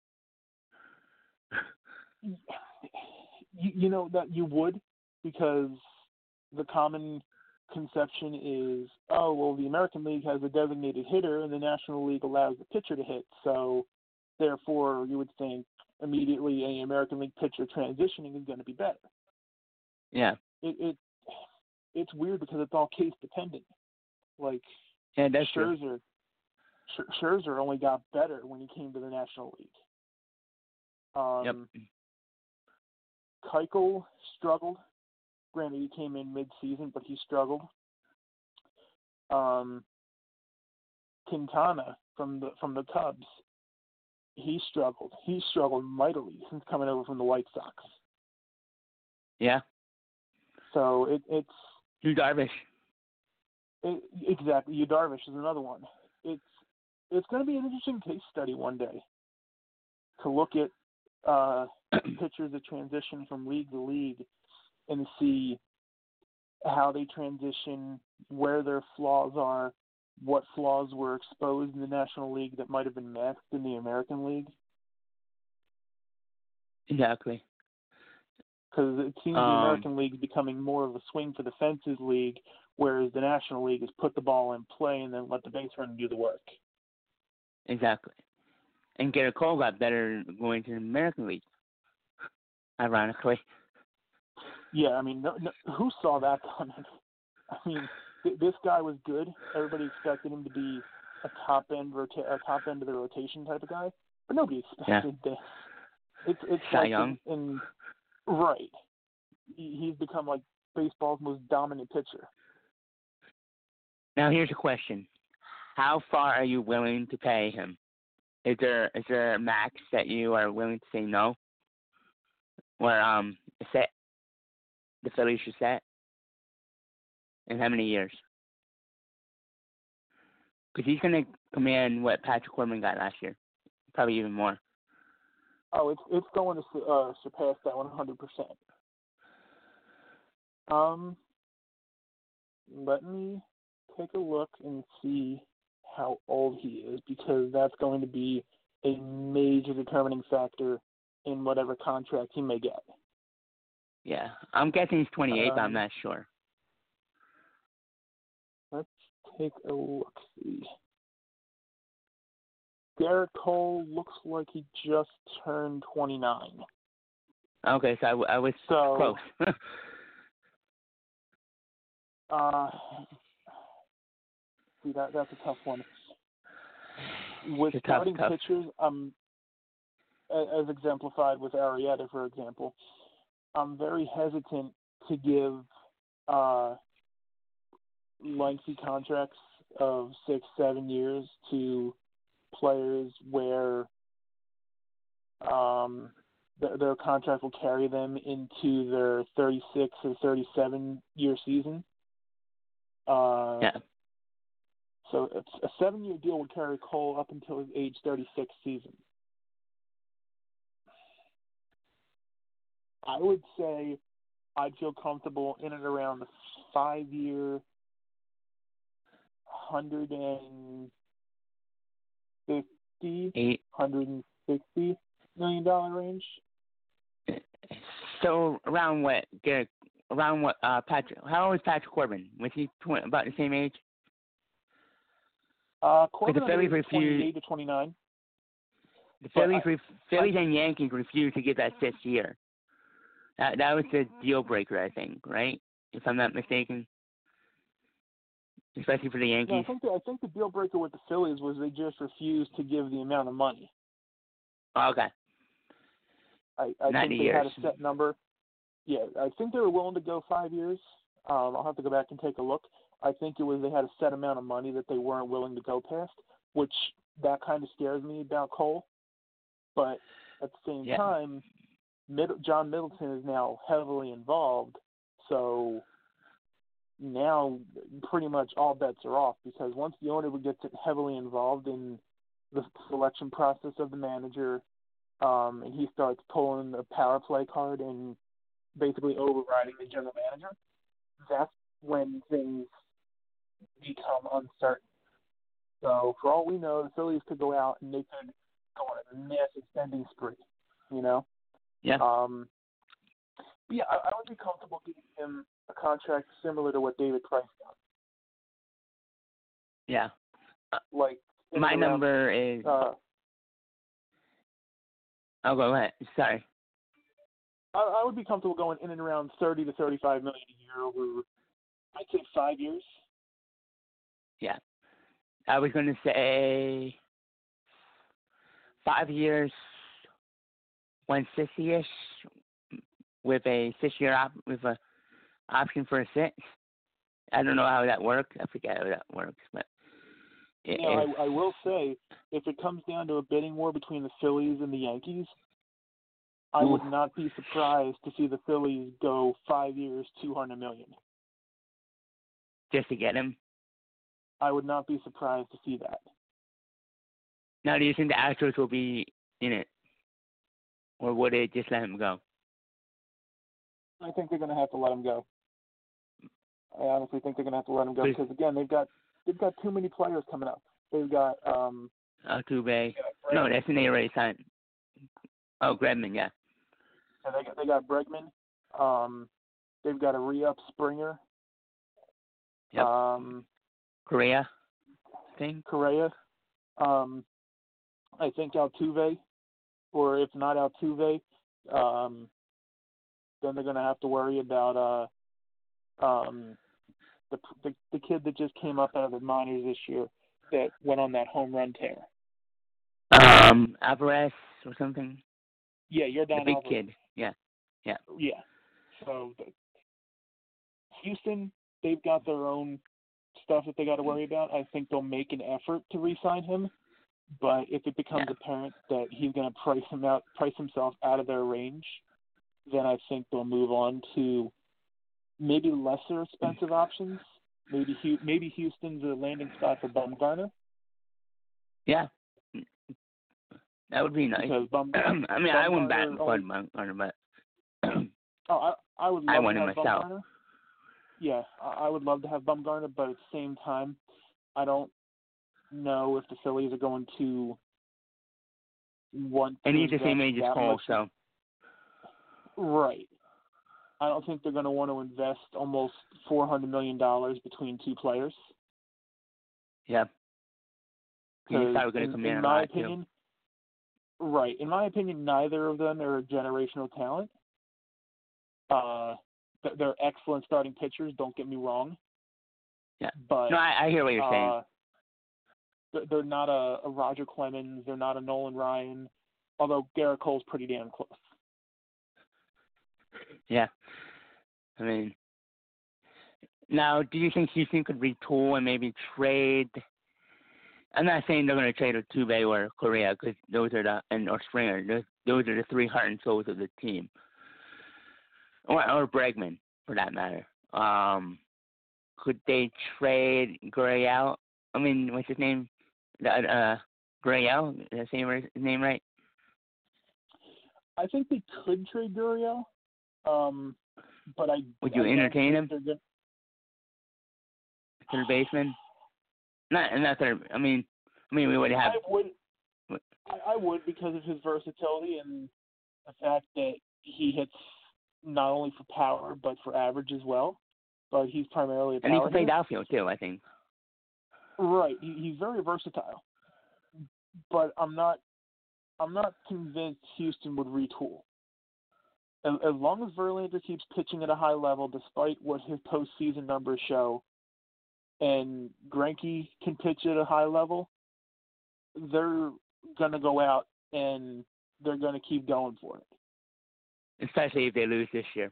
you, you know that you would, because the common conception is, oh, well, the American League has a designated hitter and the National League allows the pitcher to hit. So, therefore, you would think immediately an American League pitcher transitioning is going to be better. Yeah. It, it It's weird because it's all case dependent. Like, yeah, that's Scherzer, true. Scherzer only got better when he came to the National League. Um, yep. Keuchel struggled. Granted, he came in mid-season, but he struggled. Um, Quintana from the from the Cubs, he struggled. He struggled mightily since coming over from the White Sox. Yeah. So it, it's Yu Darvish. It, exactly. Yu Darvish is another one. It's it's going to be an interesting case study one day to look at uh, pitchers that transition from league to league and see how they transition, where their flaws are, what flaws were exposed in the National League that might have been masked in the American League. Exactly. Because it seems um, the American League is becoming more of a swing for the fences league, whereas the National League is put the ball in play and then let the base runner do the work. Exactly. And Garrett Cole got better going to the American League, ironically. Yeah, I mean, no, no, who saw that coming? I mean, th- this guy was good. Everybody expected him to be a top end rota- a top end of the rotation type of guy, but nobody expected Yeah. this. It's it's Cy like Young. in, in right. He, he's become like baseball's most dominant pitcher. Now here's a question: how far are you willing to pay him? Is there is there a max that you are willing to say no? Or um, set the Phillies should set? In how many years? Because he's going to command what Patrick Corbin got last year, probably even more. Oh, it's it's going to uh, surpass that one hundred percent. Um, let me take a look and see how old he is, because that's going to be a major determining factor in whatever contract he may get. Yeah, I'm guessing he's twenty-eight, um, but I'm not sure. Let's take a look. See. Garrett Cole looks like he just turned twenty-nine. Okay, so I, w- I was so, close. uh, see, that that's a tough one. With It's a tough, starting tough. pitchers, um, as exemplified with Arrieta, for example, I'm very hesitant to give uh, lengthy contracts of six, seven years to players where um, th- their contract will carry them into their thirty-six or thirty-seven year season. Uh, Yeah. So it's a seven-year deal would carry Cole up until his age thirty-six season. I would say I'd feel comfortable in and around the five-year, one hundred fifty, Eight. one hundred sixty million dollar range. So around what? Garrett, around what? Uh, Patrick. How old is Patrick Corbin? Was he tw- about the same age? Uh, Corbin the Phillies is refused. twenty-eight to twenty-nine. The Phillies, I, ref- Phillies I, and Yankees refused to give that fifth year. That that was the deal breaker, I think, right? If I'm not mistaken. Especially for the Yankees. No, I think the, I think the deal breaker with the Phillies was they just refused to give the amount of money. Oh, okay. I, I ninety think they years. had a set number. Yeah, I think they were willing to go five years. Um, I'll have to go back and take a look. I think it was they had a set amount of money that they weren't willing to go past, which that kind of scares me about Cole. But at the same yeah. time, Mid- John Middleton is now heavily involved, so now pretty much all bets are off, because once the owner gets heavily involved in the selection process of the manager, um, and he starts pulling the power play card and basically overriding the general manager, that's when things become uncertain. So for all we know, the Phillies could go out and they could go on a massive spending spree, you know? Yeah. Um, yeah, I, I would be comfortable giving him a contract similar to what David Price got. Yeah. Uh, like my around, number is. Uh, oh, go ahead. Sorry. I, I would be comfortable going in and around thirty to thirty-five million a year over, I'd say, five years. Yeah. I was going to say five years, one sixty-ish, with a six-year op- with a option for a six. I don't know how that works. I forget how that works, but you know, I, I will say, if it comes down to a bidding war between the Phillies and the Yankees, I oof. would not be surprised to see the Phillies go five years, two hundred million. Just to get him. I would not be surprised to see that. Now, do you think the Astros will be in it, or would they just let him go? I think they're going to have to let him go. I honestly think they're going to have to let him go because, again, they've got they've got too many players coming up. They've got um. Altuve. No, that's an already signed. Oh, Bregman, yeah. And they got they got Bregman. Um, they've got a re-up Springer. Yep. Um, Correa. Thing. Correa. Um, I think Altuve, or if not Altuve, um, then they're going to have to worry about uh, um, the the, the kid that just came up out of the minors this year that went on that home run tear. Um, Alvarez or something. Yeah, you're down. The big Alvarez. kid. Yeah, yeah. Yeah. So the, Houston, they've got their own stuff that they got to worry about. I think they'll make an effort to re-sign him, but if it becomes Yeah. apparent that he's going to price him out, price himself out of their range, then I think they'll move on to maybe lesser expensive options. Maybe maybe Houston's a landing spot for Bumgarner. Yeah, that would be nice. Because Bum, I mean, Bumgarner I wouldn't bat only, Bumgarner, but oh, I I would love I want to him have myself. Bumgarner. Yeah, I would love to have Bumgarner, but at the same time, I don't know if the Phillies are going to want to And he's the same invest age as that Cole, much. so Right. I don't think they're going to want to invest almost four hundred million dollars between two players. yeah. He's Because probably going in, to come in, in a my lot opinion, right. In my opinion, neither of them are generational talent. Uh, they're excellent starting pitchers. Don't get me wrong. Yeah. But no, I, I hear what you're uh, saying. they're not a, a Roger Clemens. They're not a Nolan Ryan. Although Garrett Cole's pretty damn close. Yeah. I mean, now, do you think Houston could retool and maybe trade? I'm not saying they're going to trade Altuve or Correa because those are the and or Springer. Those, those are the three heart and souls of the team, or or Bregman for that matter. Um, could they trade Gurriel? I mean, what's his name? The, uh, Gurriel. Is that saying his name right? I think they could trade Gurriel. Um, but I would you I entertain him? Good. Third baseman? Not not third. I mean, I mean we would have. I would. I, I would because of his versatility and the fact that he hits not only for power but for average as well. But he's primarily a power and he can play hitter. outfield too, I think. Right, he, he's very versatile. But I'm not. I'm not convinced Houston would retool. As, as long as Verlander keeps pitching at a high level, despite what his postseason numbers show, and Greinke can pitch at a high level, they're going to go out and they're going to keep going for it. Especially if they lose this year.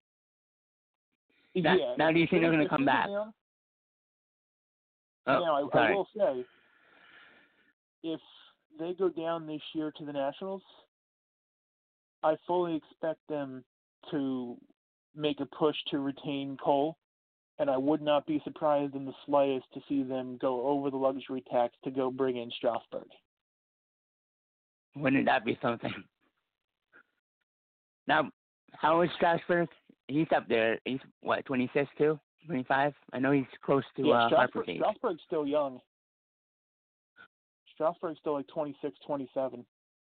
Now, yeah. now do you think they're going to if come they go back? Down, oh, now, I, sorry. I will say, if they go down this year to the Nationals, I fully expect them to make a push to retain Cole, and I would not be surprised in the slightest to see them go over the luxury tax to go bring in Strasburg. Wouldn't that be something? Now, how is Strasburg? He's up there. He's, what, twenty-six too? twenty-five? I know he's close to yeah, uh, Harper's Strasburg, age. Strasburg's still young. Strasburg's still like twenty-six, twenty-seven.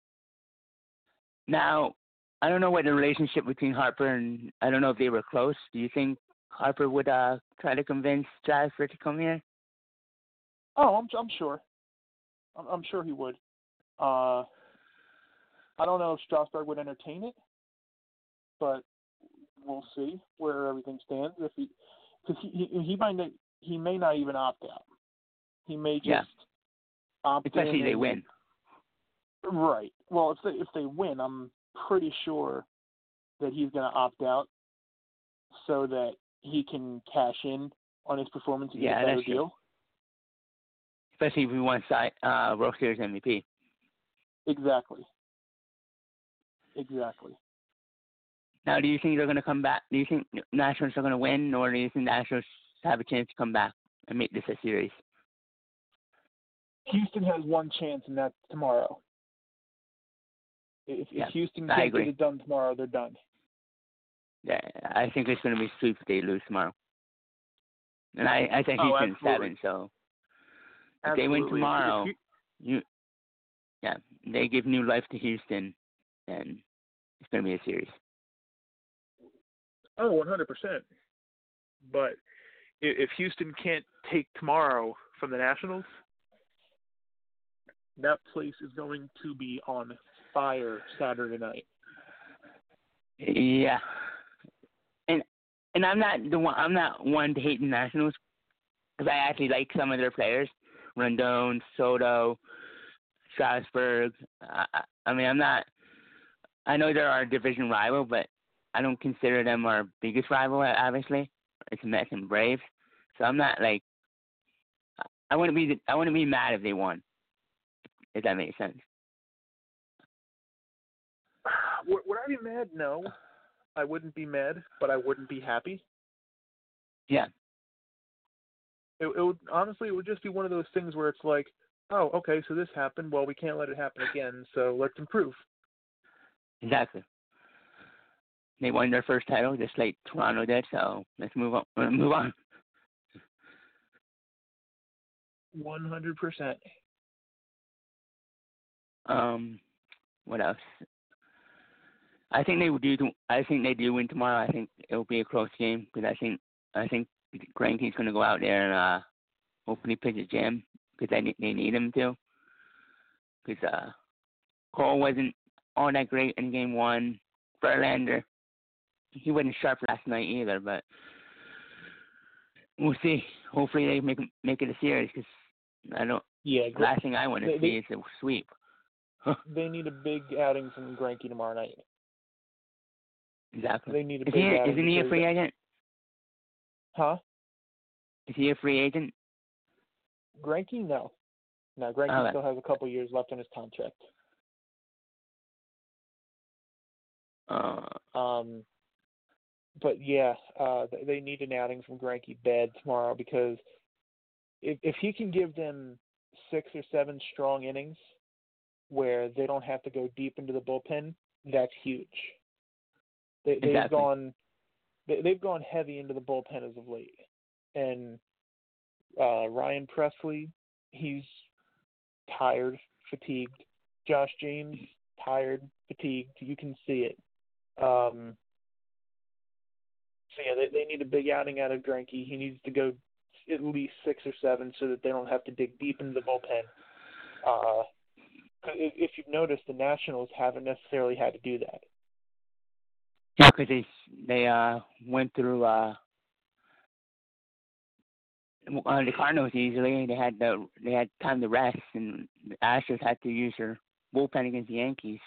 Now, I don't know what the relationship between Harper and I don't know if they were close. Do you think Harper would uh, try to convince Strasburg to come here? Oh, I'm I'm sure. I'm, I'm sure he would. Uh, I don't know if Strasburg would entertain it, but we'll see where everything stands. If he, because he, he he might not, he may not even opt out. He may just yeah. opt Especially in. they and, win. Right. Well, if they if they win, I'm pretty sure that he's going to opt out so that he can cash in on his performance and yeah, get a better that's deal. True. Especially if we want uh, World Series M V P. Exactly. Exactly. Now, do you think they're going to come back? Do you think Nationals are going to win, or do you think Nationals have a chance to come back and make this a series? Houston has one chance, and that's tomorrow. If, yeah, if Houston I can't agree. get it done tomorrow, they're done. Yeah, I think it's going to be sweep if they lose tomorrow. And I, I think oh, Houston's seven, so if absolutely. they win tomorrow, if, if you, yeah, they give new life to Houston, and it's going to be a series. Oh, one hundred percent. But if Houston can't take tomorrow from the Nationals, that place is going to be on fire Saturday night. Yeah, and and I'm not the one. I'm not one to hate the Nationals because I actually like some of their players, Rondon, Soto, Strasburg. I, I I mean, I'm not. I know they're our division rival, but I don't consider them our biggest rival. Obviously, it's the Mets and Braves. So I'm not like. I wouldn't be. I wouldn't be mad if they won. If that makes sense. Would, would I be mad? No, I wouldn't be mad, but I wouldn't be happy. Yeah. It, it would honestly, it would just be one of those things where it's like, oh, okay, so this happened. Well, we can't let it happen again, so let's improve. Exactly. They won their first title just like Toronto did, so let's move on. Move on. One hundred percent. Um, what else? I think they do. I think they do win tomorrow. I think it will be a close game because I think I think Greinke's going to go out there and uh, hopefully pitch a gem because they they need him to. Because uh, Cole wasn't all that great in game one. Verlander, he wasn't sharp last night either, but we'll see. Hopefully they make make it a series because I don't. Yeah. The last thing I want to they, see they, is a sweep. They need a big outing from Greinke tomorrow night. Exactly. They need a is big he, outing. Isn't he a free agent? Huh? Is he a free agent? Greinke, no. No, Greinke okay. still has a couple years left on his contract. Uh, um, but yeah, uh, they need an outing from Greinke bad tomorrow because if if he can give them six or seven strong innings where they don't have to go deep into the bullpen, that's huge. They, they've exactly. gone they, they've gone heavy into the bullpen as of late, and uh, Ryan Presley, he's tired, fatigued. Josh James, tired, fatigued. You can see it. Um, so yeah, they, they need a big outing out of Greinke. He needs to go at least six or seven so that they don't have to dig deep into the bullpen. Uh, if, if you've noticed, the Nationals haven't necessarily had to do that. Yeah, because they they uh went through uh, uh the Cardinals easily. They had the they had time to rest, and the Astros had to use their bullpen against the Yankees.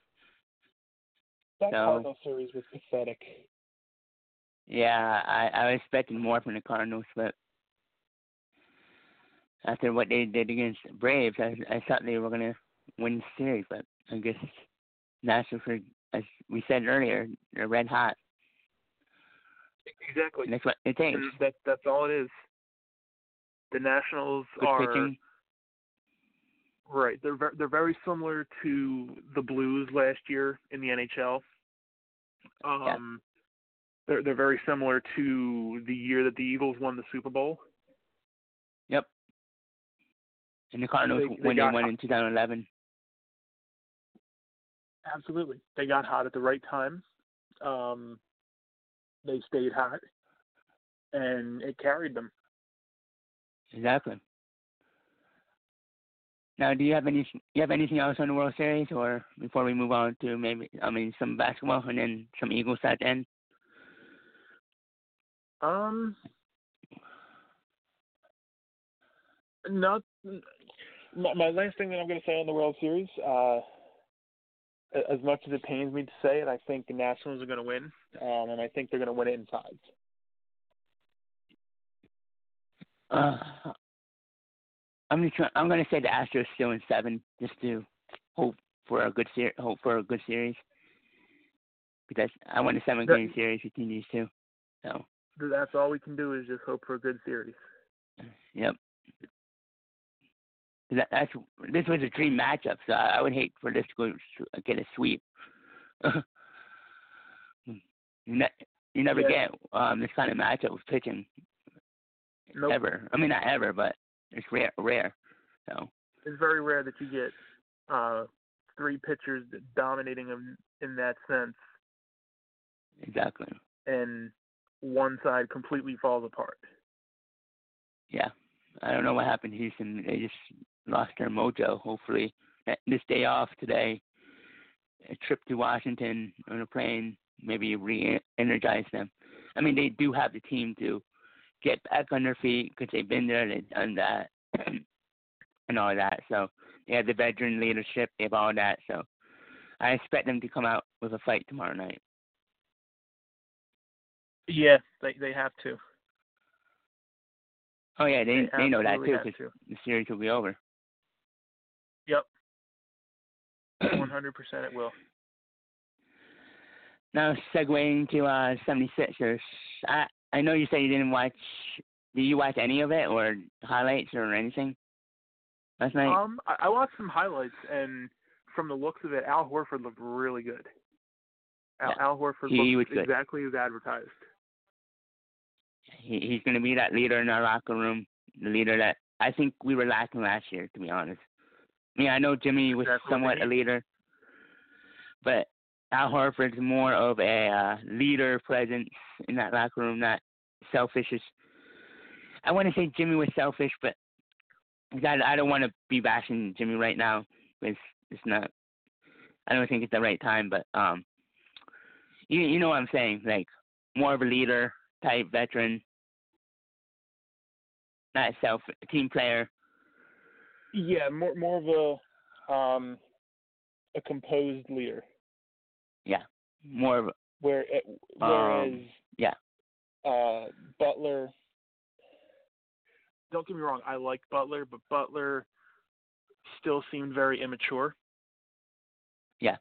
That so, Cardinals series was pathetic. Yeah, I I was expecting more from the Cardinals, but after what they did against the Braves, I I thought they were gonna win the series, but I guess Nationals are, as we said earlier, they're red hot. Exactly. And that's what it takes. And that that's all it is. The Nationals Good are pitching. Right. They're ver- they're very similar to the Blues last year in the N H L. Um, yeah. They're they're very similar to the year that the Eagles won the Super Bowl. Yep. And the Cardinals they, they when they won hot. in two thousand eleven. Absolutely. They got hot at the right time. Um, they stayed hot, and it carried them. Exactly. Now, do you have any you have anything else on the World Series, or before we move on to maybe I mean some basketball and then some Eagles at the end? Um, not my, my last thing that I'm going to say on the World Series. Uh, as much as it pains me to say it, I think the Nationals are going to win, um, and I think they're going to win it in five. Uh, I'm just trying, I'm going to say the Astros still in seven, just to hope for a good ser- hope for a good series, because I want a seven game series between these two. So that's all we can do is just hope for a good series. Yep. That, that's this was a dream matchup, so I, I would hate for this to go get a sweep. you, ne- you never yeah. get um, this kind of matchup with pitching nope. ever. I mean, not ever, but it's rare. Rare. So it's very rare that you get uh, three pitchers dominating them in that sense. Exactly. And one side completely falls apart. Yeah. I don't know what happened to Houston. They just lost their mojo. Hopefully, this day off today, a trip to Washington on a plane, maybe re-energize them. I mean, they do have the team to get back on their feet because they've been there, they've done that, and all that. So they have the veteran leadership, they have all that. So I expect them to come out with a fight tomorrow night. Yeah, they they have to. Oh yeah, they they, they know that too have because to. the series will be over. Yep. one hundred percent it will. Now segueing to uh, seventy-sixers. I I know you said you didn't watch. Did you watch any of it or highlights or anything last night? Um, I, I watched some highlights, and from the looks of it, Al Horford looked really good. Al, Yeah. Al Horford he looked was good. exactly as advertised. He, he's going to be that leader in our locker room, the leader that I think we were lacking last year, to be honest. I mean, I know Jimmy was Exactly somewhat a leader, but Al Horford's more of a uh, leader presence in that locker room, not selfish. As, I want to say Jimmy was selfish, but I, I don't want to be bashing Jimmy right now because it's not. I don't think it's the right time, but um, you you know what I'm saying? Like more of a leader type veteran, not a self team player. Yeah, more more of a um a composed leader. Yeah, more of a, Where whereas um, yeah. uh, Butler. Don't get me wrong, I like Butler, but Butler still seemed very immature. Yeah.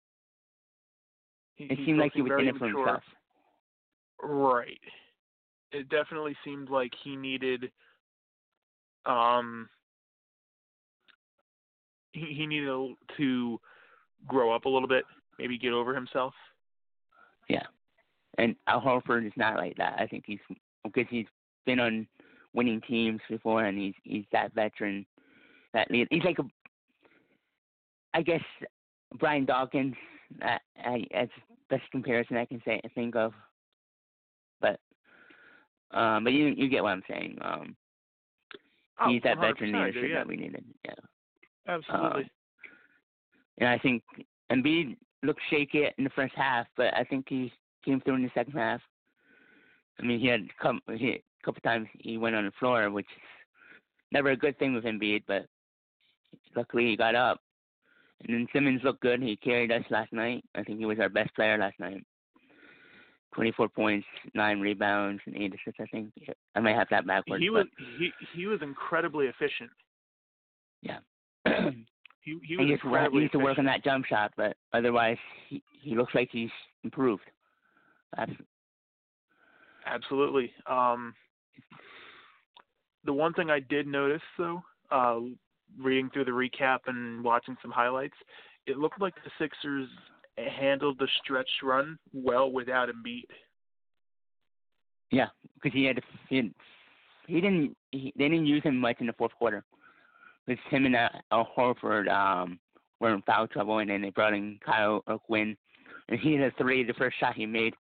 He, It he seemed like he was very in it for immature. himself. Right. It definitely seemed like he needed um he, he needed to grow up a little bit, maybe get over himself. Yeah. And Al Horford is not like that. I think he's because he's been on winning teams before, and he's he's that veteran, that lead. He's like a, I guess, Brian Dawkins. Uh, I, that's the best comparison I can say think of. But um, but you you get what I'm saying. Um, Oh, he's that veteran I leadership do, yeah. that we needed. Yeah. Absolutely. Um, and I think Embiid looked shaky in the first half, but I think he came through in the second half. I mean, he had come he, a couple times he went on the floor, which is never a good thing with Embiid, but luckily he got up. And then Simmons looked good. He carried us last night. I think he was our best player last night. twenty-four points, nine rebounds, and eight assists, I think. I might have that backwards. He was but, he he was incredibly efficient. Yeah. he he was he incredibly needs to work on efficient. that jump shot, but otherwise he, he looks like he's improved. That's, Absolutely. Um, the one thing I did notice, though, uh, reading through the recap and watching some highlights, it looked like the Sixers handled the stretch run well without Embiid. Yeah, because he had he, he didn't he, they didn't use him much in the fourth quarter. Because him and uh, uh, Horford um, were in foul trouble, and then they brought in Kyle Quinn, and he had a three the first shot he made,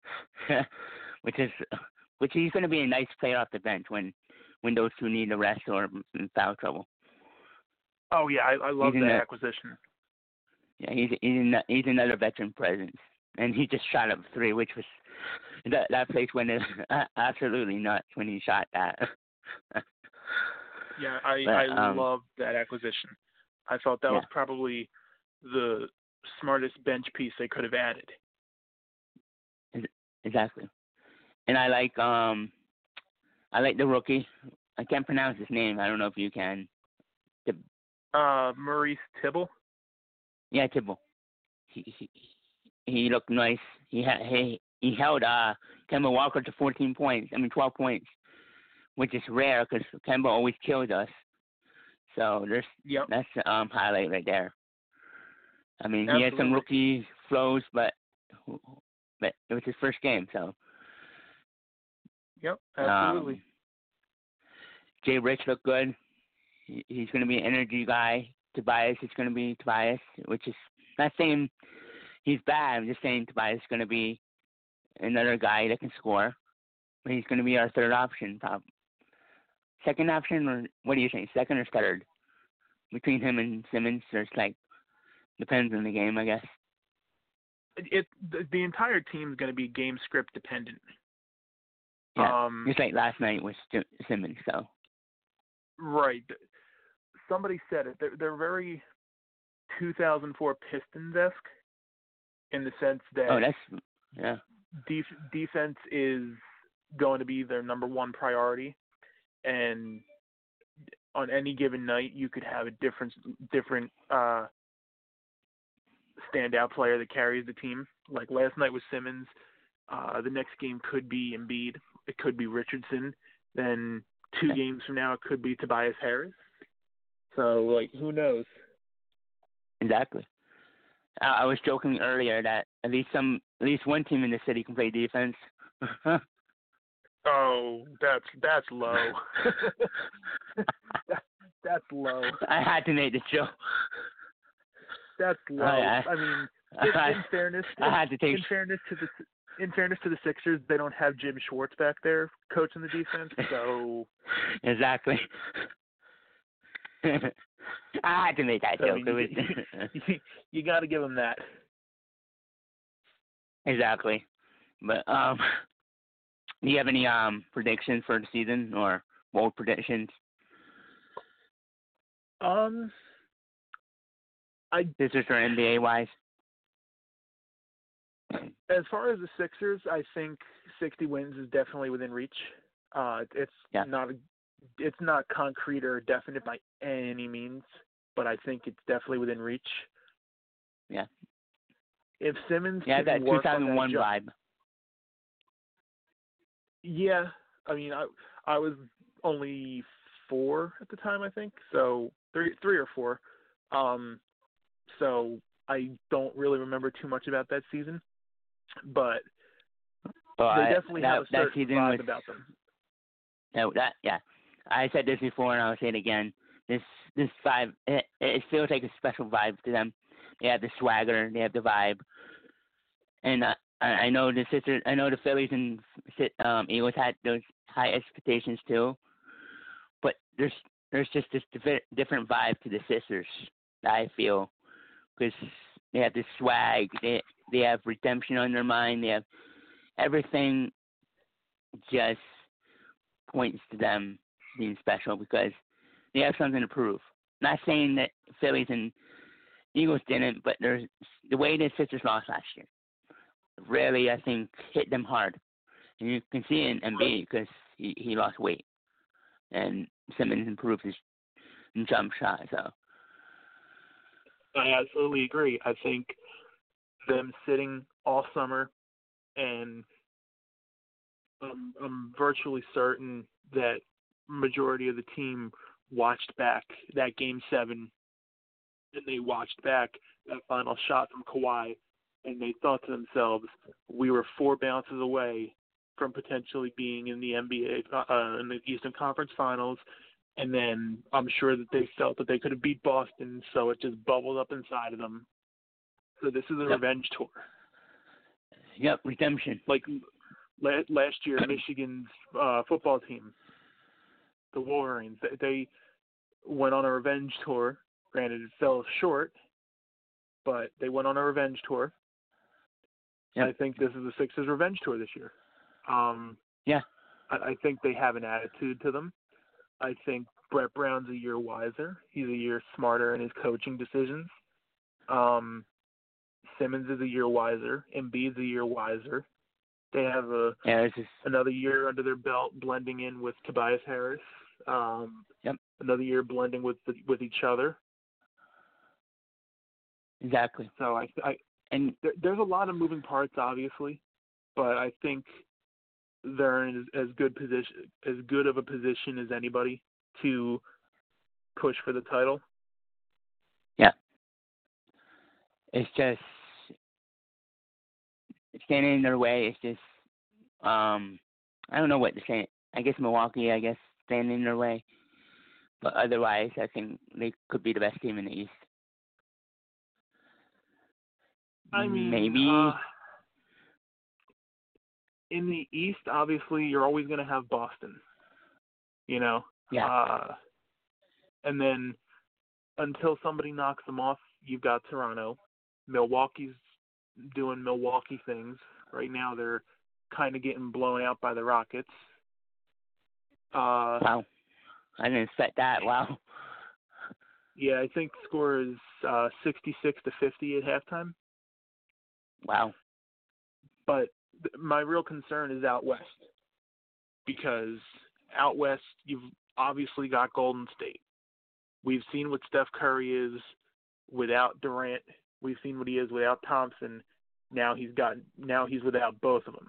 which is which he's going to be a nice player off the bench when when those two need a rest or in foul trouble. Oh yeah, I, I love he's that the, acquisition. Yeah, he's he's, in, he's another veteran presence, and he just shot up three, which was that that place went absolutely nuts when he shot that. Yeah, I but, I um, love that acquisition. I thought that yeah. was probably the smartest bench piece they could have added. Exactly. And I like um I like the rookie. I can't pronounce his name. I don't know if you can. The, uh Maurice Tibble? Yeah, Tibble. He he he looked nice. He had he he held uh Kemba Walker to fourteen points. I mean twelve points, which is rare because Kemba always kills us. So there's yep. that's the um highlight right there. I mean, Absolutely. he had some rookie flows, but but it was his first game, so. Yep, absolutely. Um, Jay Rich looked good. He, he's going to be an energy guy. Tobias is going to be Tobias, which is not saying he's bad. I'm just saying Tobias is going to be another guy that can score. But he's going to be our third option, probably. Second option, or what do you think? Second or third? Between him and Simmons, there's like depends on the game, I guess. It, it the, the entire team is going to be game script dependent. Yeah, Um, just like last night with Simmons. So right. Somebody said it. They're, they're very two thousand four Pistons-esque in the sense that oh, that's yeah, def- defense is going to be their number one priority, and on any given night you could have a different different uh, standout player that carries the team. Like last night with Simmons, uh, the next game could be Embiid, it could be Richardson, then two yeah. games from now it could be Tobias Harris. So like who knows? Exactly. I, I was joking earlier that at least some, at least one team in the city can play defense. Oh, that's that's low. that, that's low. I had to make the joke. That's low. I, I, I mean, in, I, in fairness, I in, had to take. in fairness to the in fairness to the Sixers, they don't have Jim Schwartz back there coaching the defense, so Exactly. I had to make that so, joke. I It mean, was you, you, you got to give them that. exactly. But um, do you have any um predictions for the season or bold predictions? Um, I This is for N B A wise. as far as the Sixers, I think sixty wins is definitely within reach. Uh, it's Yeah. not it's not concrete or definite by any means, but I think it's definitely within reach. Yeah. If Simmons Yeah, can that work two on thousand that one ju- vibe. yeah, I mean, I I was only four at the time, I think, so three three or four. Um, so I don't really remember too much about that season, but Well, they I, definitely that, have a that certain season vibe was about them. no, that yeah. I said this before and I'll say it again. This this vibe it, it feels like a special vibe to them. They have the swagger, they have the vibe, and uh, I I know the sisters, I know the Phillies and um, Eagles had those high expectations too, but there's there's just this diff- different vibe to the sisters that I feel because they have this swag, they they have redemption on their mind, they have everything just points to them being special because they have something to prove. Not saying that Phillies and Eagles didn't, but there's the way the Sixers lost last year really, I think, hit them hard. And you can see it in Embiid because he, he lost weight. And Simmons improved his jump shot. So I absolutely agree. I think them sitting all summer, and um, I'm virtually certain that majority of the team watched back that game seven, and they watched back that final shot from Kawhi, and they thought to themselves, we were four bounces away from potentially being in the N B A, uh, in the Eastern Conference Finals. And then I'm sure that they felt that they could have beat Boston, so it just bubbled up inside of them. So this is a yep. revenge tour. Yep, redemption. Like last year, Michigan's uh, football team, the Wolverines, they went on a revenge tour. Granted, it fell short, but they went on a revenge tour. Yep. I think this is the Sixers' revenge tour this year. Um, yeah. I, I think they have an attitude to them. I think Brett Brown's a year wiser. He's a year smarter in his coaching decisions. Um, Simmons is a year wiser. Embiid's a year wiser. They have a yeah, just... another year under their belt blending in with Tobias Harris. Um, yep. Another year blending with the, with each other. Exactly. So I, I and there, there's a lot of moving parts, obviously, but I think they're in as, as good position, as good of a position as anybody to push for the title. Yeah. It's just standing in their way. It's just um, I don't know what to say. I guess Milwaukee. I guess standing in their way. But otherwise, I think they could be the best team in the East. I mean, maybe uh, in the East, obviously, you're always going to have Boston. You know, yeah. Uh, and then until somebody knocks them off, you've got Toronto. Milwaukee's doing Milwaukee things right now. They're kind of getting blown out by the Rockets. Uh, Wow. I didn't expect that. Wow. Yeah, I think the score is uh, sixty-six to fifty at halftime. Wow. But th- my real concern is out west, because out west you've obviously got Golden State. We've seen what Steph Curry is without Durant. We've seen what he is without Thompson. Now he's got now he's without both of them.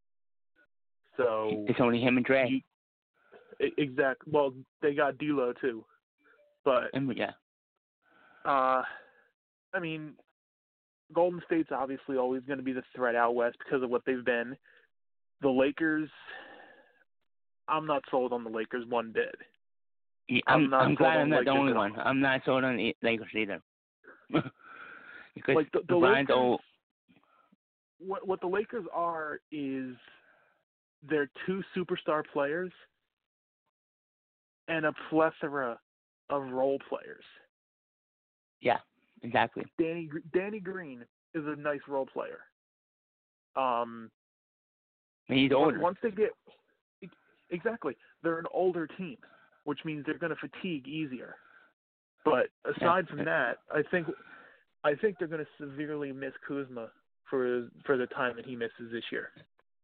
So It's only him and Dre. Exactly. Well, they got D'Lo too, but And yeah. uh, I mean, Golden State's obviously always going to be the threat out west because of what they've been. The Lakers, I'm not sold on the Lakers one bit. Yeah, I'm, I'm not I'm sold glad on I'm the not the Lakers only at all. one. I'm not sold on the Lakers either. Because Like the, the LeBron's Lakers, old. what what the Lakers are is they're two superstar players and a plethora of role players. Yeah, exactly. Danny Danny Green is a nice role player. Um, And he's older. Once they get exactly, they're an older team, which means they're going to fatigue easier. But aside Yeah. from that, I think I think they're going to severely miss Kuzma for for the time that he misses this year.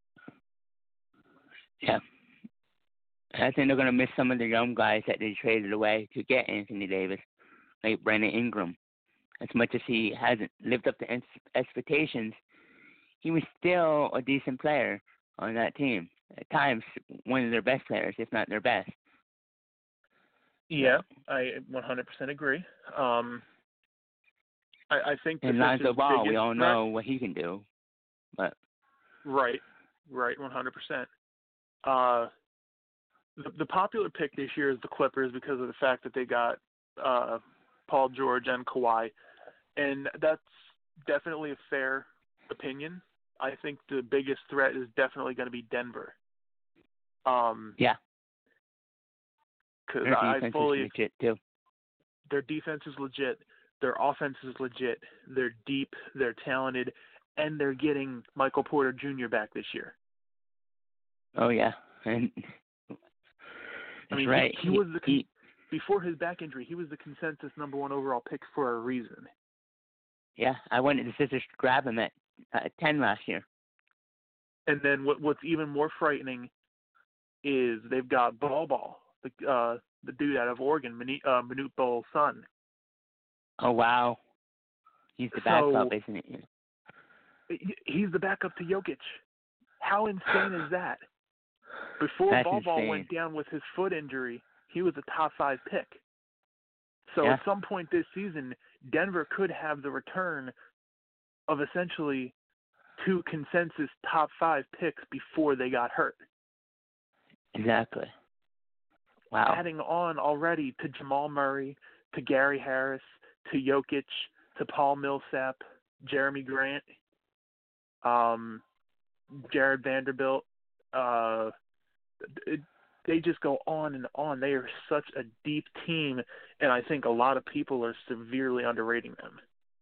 Yeah. I think they're going to miss some of the young guys that they traded away to get Anthony Davis, like Brandon Ingram. As much as he hasn't lived up to expectations, he was still a decent player on that team. At times, one of their best players, if not their best. Yeah, I one hundred percent agree. Um, I, I think that And this Lonzo is Ball, we biggest all threat- know what he can do. But Right, right, one hundred percent. Uh, the, the popular pick this year is the Clippers because of the fact that they got uh, Paul George and Kawhi, and that's definitely a fair opinion. I think the biggest threat is definitely going to be Denver. Um, yeah, because their I defense fully is legit too. their defense is legit, their offense is legit, they're deep, they're talented, and they're getting Michael Porter Junior back this year. Oh yeah, and that's I mean, right. he, he was the con- he, before his back injury, he was the consensus number one overall pick for a reason. yeah, I wanted the Sixers to grab him at uh, ten last year. And then what what's even more frightening is they've got Ball Ball, the uh, the dude out of Oregon, Manute, uh, Manute Bol's son. Oh wow, he's the So- backup, isn't he? He- He's the backup to Jokic. How insane is that? Before That's Ball Ball insane. went down with his foot injury, he was a top five pick. So Yeah. at some point this season, Denver could have the return of essentially two consensus top five picks before they got hurt. Exactly. Wow. Adding on already to Jamal Murray, to Gary Harris, to Jokic, to Paul Millsap, Jeremy Grant, um, Jared Vanderbilt. Uh, it, they just go on and on. They are such a deep team, and I think a lot of people are severely underrating them.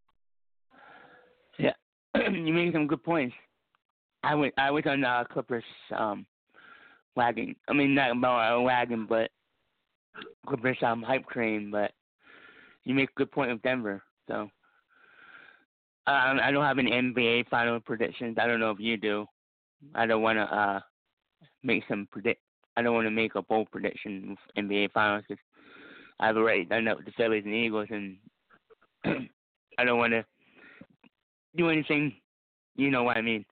Yeah, you made some good points. I was I was on the Clippers um wagon. I mean, not about a wagon, but Clippers um hype train. But you make a good point with Denver. So um, I don't have any N B A final predictions. I don't know if you do. I don't want to uh make some predict. I don't want to make a bold prediction with N B A finals because I've already done that with the Phillies and Eagles, and I don't want to do anything. You know what I mean?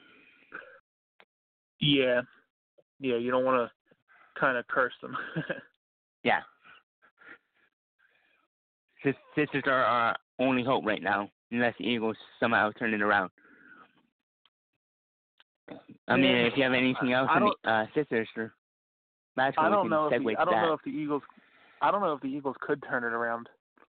Yeah, yeah. You don't want to kind of curse them. Yeah. This, this is our, our only hope right now, unless the Eagles somehow turn it around. I mean, Man, if you have anything else I on don't- the uh, Sixers or I basketball, don't we know can if segue the, to I don't that. know if the Eagles. I don't know if the Eagles could turn it around.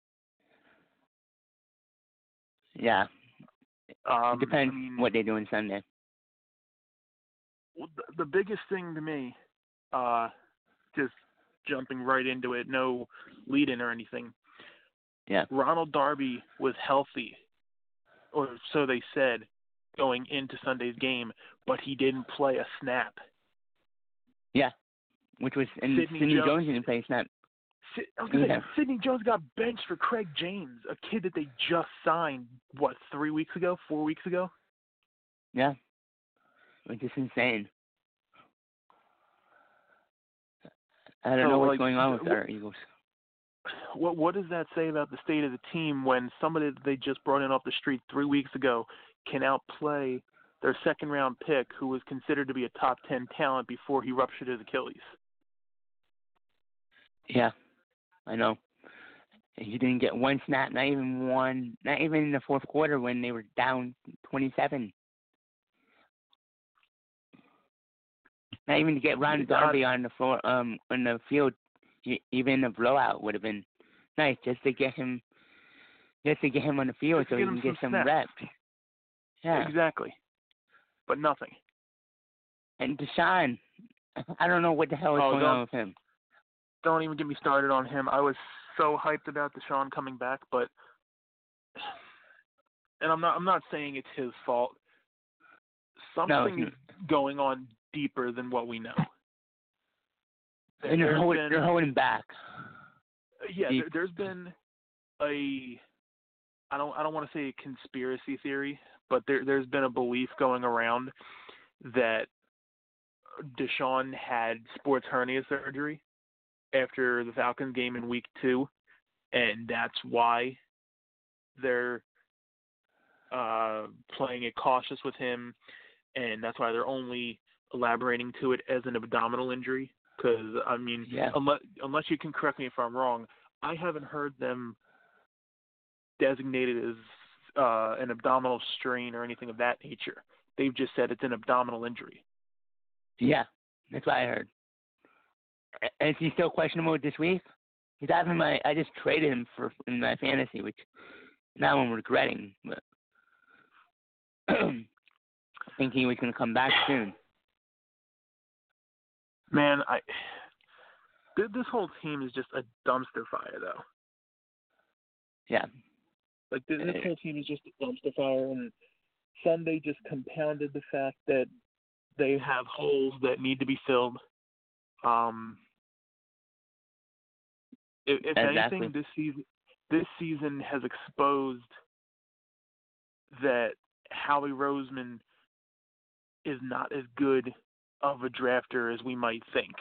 Yeah, Um, it depends I mean, what they do on Sunday. Well, the, the biggest thing to me, uh, just jumping right into it, no lead-in or anything. Yeah. Ronald Darby was healthy, or so they said, going into Sunday's game, but he didn't play a snap. Yeah, which was and Sidney Sidney Jones, Jones didn't play a snap. I was gonna Yeah. say, Sidney Jones got benched for Craig James, a kid that they just signed, what, three weeks ago, four weeks ago? Yeah, which is insane. I don't So, know what's like, going on with what, our Eagles. What what does that say about the state of the team when somebody that they just brought in off the street three weeks ago can outplay their second round pick, who was considered to be a top ten talent before he ruptured his Achilles? Yeah, I know. He didn't get one snap, not even one, not even in the fourth quarter when they were down twenty-seven. Not even to get Ron Darby on the floor, um, on the field, even a blowout would have been nice just to get him, just to get him on the field so he can get some reps. Yeah, exactly. But nothing. And Deshaun, I don't know what the hell is oh, going on with him. Don't even get me started on him. I was so hyped about Deshaun coming back, but and I'm not I'm not saying it's his fault. Something no, is going on deeper than what we know. And they're, hold, been, they're holding back. Yeah, there, there's been a I don't I don't want to say a conspiracy theory, but there there's been a belief going around that Deshaun had sports hernia surgery after the Falcons game in week two, and that's why they're uh, playing it cautious with him, and that's why they're only elaborating to it as an abdominal injury. Because, I mean, yeah. unless, unless you can correct me if I'm wrong, I haven't heard them designate it as uh, an abdominal strain or anything of that nature. They've just said it's an abdominal injury. Yeah, that's what I heard. Is he still questionable this week? He's out of my. I just traded him for in my fantasy, which now I'm regretting. But I think he was going to come back soon. Man, I this whole team is just a dumpster fire, though. Yeah. Like this, this whole team is just a dumpster fire, and Sunday just compounded the fact that they have holes that need to be filled. Um, if, if exactly. anything, this season, this season has exposed that Howie Roseman is not as good of a drafter as we might think.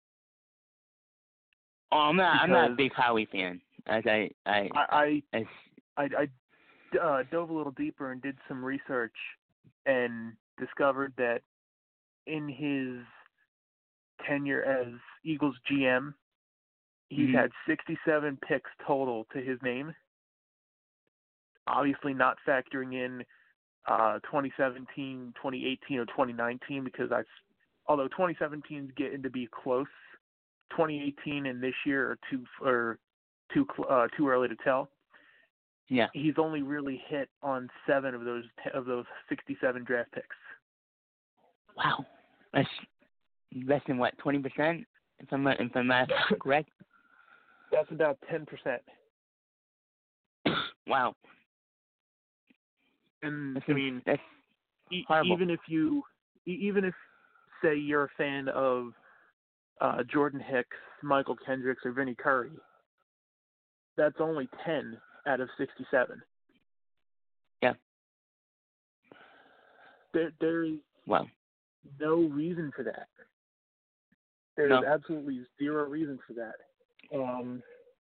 Oh, I'm not. Because I'm not a big Howie fan. As I, I, I, as, I, I uh, dove a little deeper and did some research, and discovered that in his tenure as Eagles G M, he's mm-hmm. had sixty-seven picks total to his name. Obviously not factoring in uh, twenty seventeen, twenty eighteen, or twenty nineteen, because I've, although twenty seventeen is getting to be close, twenty eighteen and this year are too, or too, uh, too early to tell. Yeah. He's only really hit on seven of those of those sixty-seven draft picks. Wow, that's less than what, twenty percent? If I'm not, if I'm not correct. That's about ten percent. Wow. And that's, I mean, that's e- horrible. even if you, even if say you're a fan of uh, Jordan Hicks, Michael Kendricks, or Vinnie Curry, that's only ten out of sixty-seven. Yeah. There, there's wow. no reason for that. There's no. absolutely zero reason for that. Um,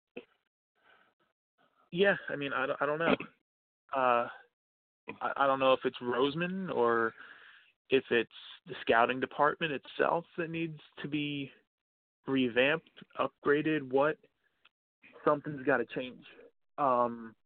yeah, I mean, I, I don't know. Uh, I, I don't know if it's Roseman or if it's the scouting department itself that needs to be revamped, upgraded. What? Something's got to change. Um,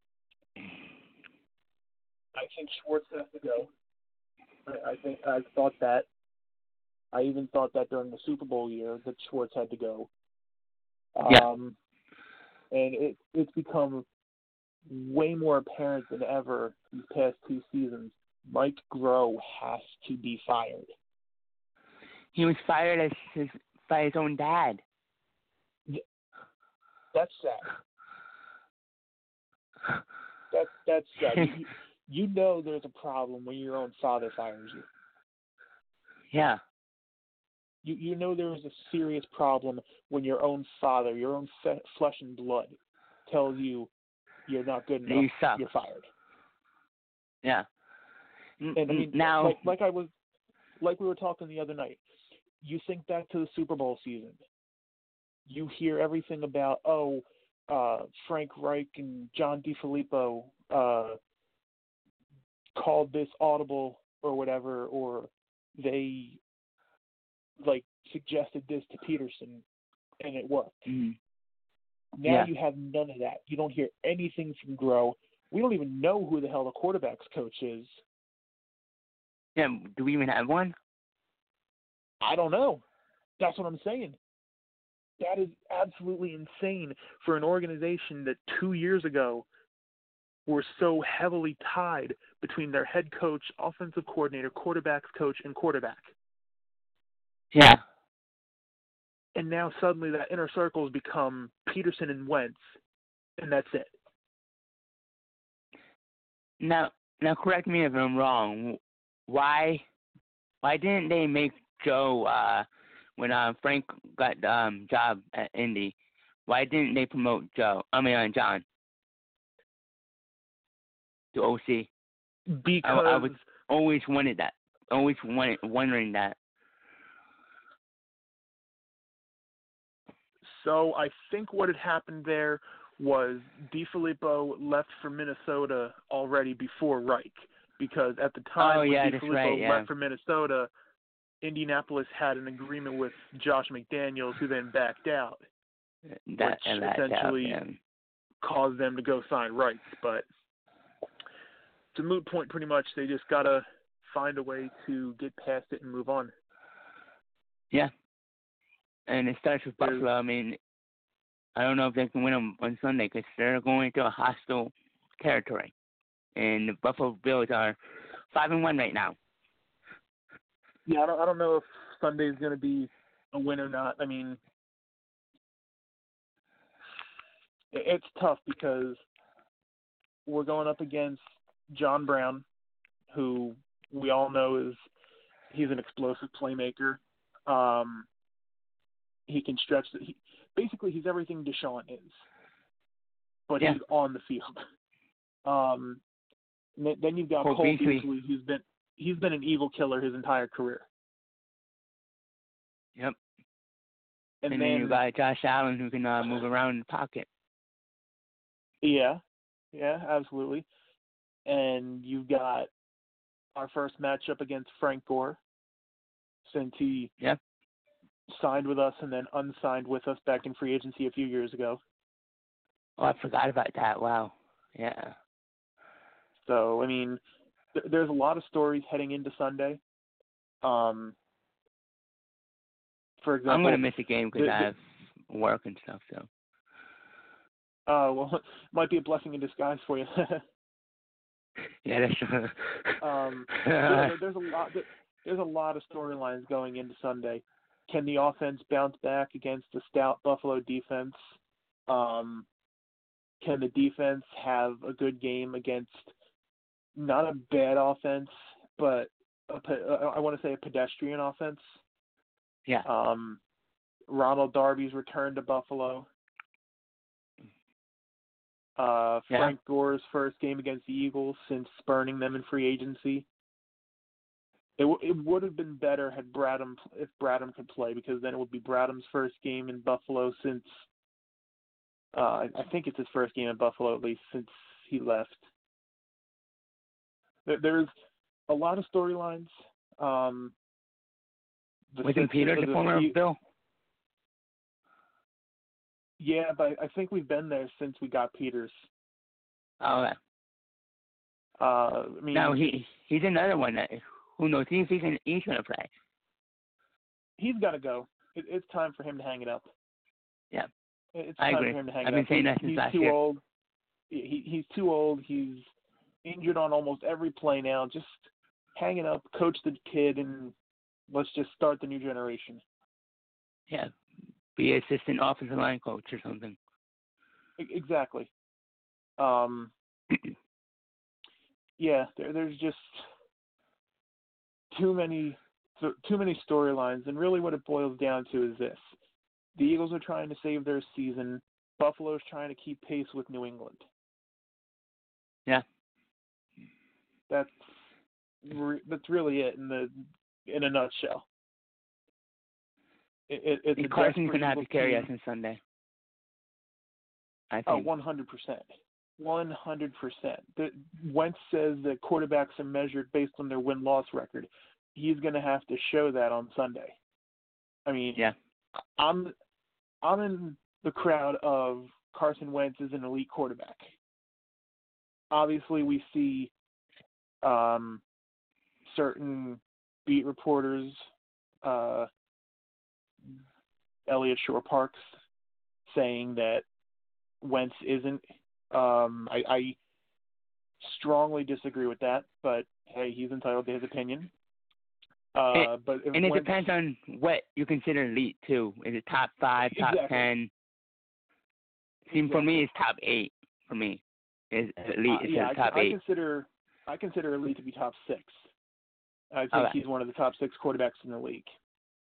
I think Schwartz has to go. I, I think I thought that. I even thought that during the Super Bowl year that Schwartz had to go. Um, yeah. And it, it's become way more apparent than ever these past two seasons. Mike Groh has to be fired. He was fired as his, by his own dad. That's sad. That's that's sad. you, you know there's a problem when your own father fires you. Yeah. You you know there is a serious problem when your own father, your own fe- flesh and blood, tells you you're not good enough. You suck. You're fired. Yeah. And I mean, now, like like I was, like we were talking the other night. You think back to the Super Bowl season. You hear everything about oh, uh, Frank Reich and John DeFilippo uh, called this audible or whatever, or they like suggested this to Peterson, and it worked. mm, Now yeah. you have none of that. You don't hear anything from Groh. We don't even know who the hell the quarterback's coach is. Yeah. Do we even have one? I don't know. That's what I'm saying. That is absolutely insane for an organization that two years ago were so heavily tied between their head coach, offensive coordinator, quarterback's coach, and quarterback. Yeah. And now suddenly that inner circle has become Peterson and Wentz, and that's it. Now, now, correct me if I'm wrong. Why, why didn't they make Joe uh, when uh, Frank got the um, job at Indy? Why didn't they promote Joe? I mean, uh, John to O C. Because I, I was always wanted that. Always wanted, wondering that. So I think what had happened there was DeFilippo left for Minnesota already before Reich, because at the time Oh, when yeah, that's DeFilippo right, yeah. left for Minnesota, Indianapolis had an agreement with Josh McDaniels, who then backed out, That, which and that, essentially yeah. caused them to go sign Reich. But it's a moot point pretty much. They just got to find a way to get past it and move on. Yeah. And it starts with There's, Buffalo. I mean, I don't know if they can win them on Sunday because they're going to a hostile territory, and the Buffalo Bills are five and one right now. Yeah, I don't, I don't know if Sunday's going to be a win or not. I mean, it's tough because we're going up against John Brown, who we all know is he's an explosive playmaker. Um, he can stretch. The, he, basically, he's everything Deshaun is, but yeah. he's on the field. Um, then you've got Cole, Cole Beasley. Beasley, who's been he's been an evil killer his entire career. Yep. And, And then, then you got Josh Allen who can uh, move around in the pocket. Yeah, yeah, absolutely. And you've got our first matchup against Frank Gore, since he Yep. signed with us and then unsigned with us back in free agency a few years ago. Oh, I forgot about that. Wow. Yeah. So, I mean, th- there's a lot of stories heading into Sunday. Um, for example, I'm going to miss a game because the, I have work and stuff, so. Uh, well, it might be a blessing in disguise for you. Yeah, that's true. um, yeah, there's a lot. There's a lot of storylines going into Sunday. Can the offense bounce back against the stout Buffalo defense? Um, can the defense have a good game against not a bad offense, but a, I want to say a pedestrian offense? Yeah. Um, Ronald Darby's return to Buffalo. Uh, Frank yeah. Gore's first game against the Eagles since spurning them in free agency. It, w- it would have been better had Bradham, if Bradham could play, because then it would be Bradham's first game in Buffalo since, uh, I think it's his first game in Buffalo at least since he left. There, there's a lot of storylines. Um, Wasn't Peter the, the former the, Bill? Yeah, but I think we've been there since we got Peters. Oh, yeah. Uh, I mean, no, he he's another one that who knows if he can he's gonna play. He's got to go. It, it's time for him to hang it up. Yeah, it's I time agree. for him to hang I've it been up. saying he, that since he's last too year. old. He he's too old. He's injured on almost every play now. Just hang it up, coach the kid, and let's just start the new generation. Yeah. Be assistant offensive line coach or something. Exactly. Um, yeah, there, there's just too many too many storylines, and really what it boils down to is this: the Eagles are trying to save their season. Buffalo's trying to keep pace with New England. Yeah, that's re- that's really it in the in a nutshell. It, it, it's Carson's going to have to carry team. us on Sunday. I think. Oh, one hundred percent. one hundred percent. Wentz says that quarterbacks are measured based on their win-loss record. He's going to have to show that on Sunday. I mean, yeah. I'm I'm in the crowd of Carson Wentz is an elite quarterback. Obviously, we see um, certain beat reporters, uh, Elliot Shore-Parks, saying that Wentz isn't. Um, I, I strongly disagree with that, but hey, he's entitled to his opinion. Uh, it, but and it Wentz, depends on what you consider elite too. Is it top five, top exactly. ten? See, exactly. for me, it's top eight. For me, is elite. Uh, It's yeah, top I, eight. I consider I consider elite to be top six. I think okay. he's one of the top six quarterbacks in the league.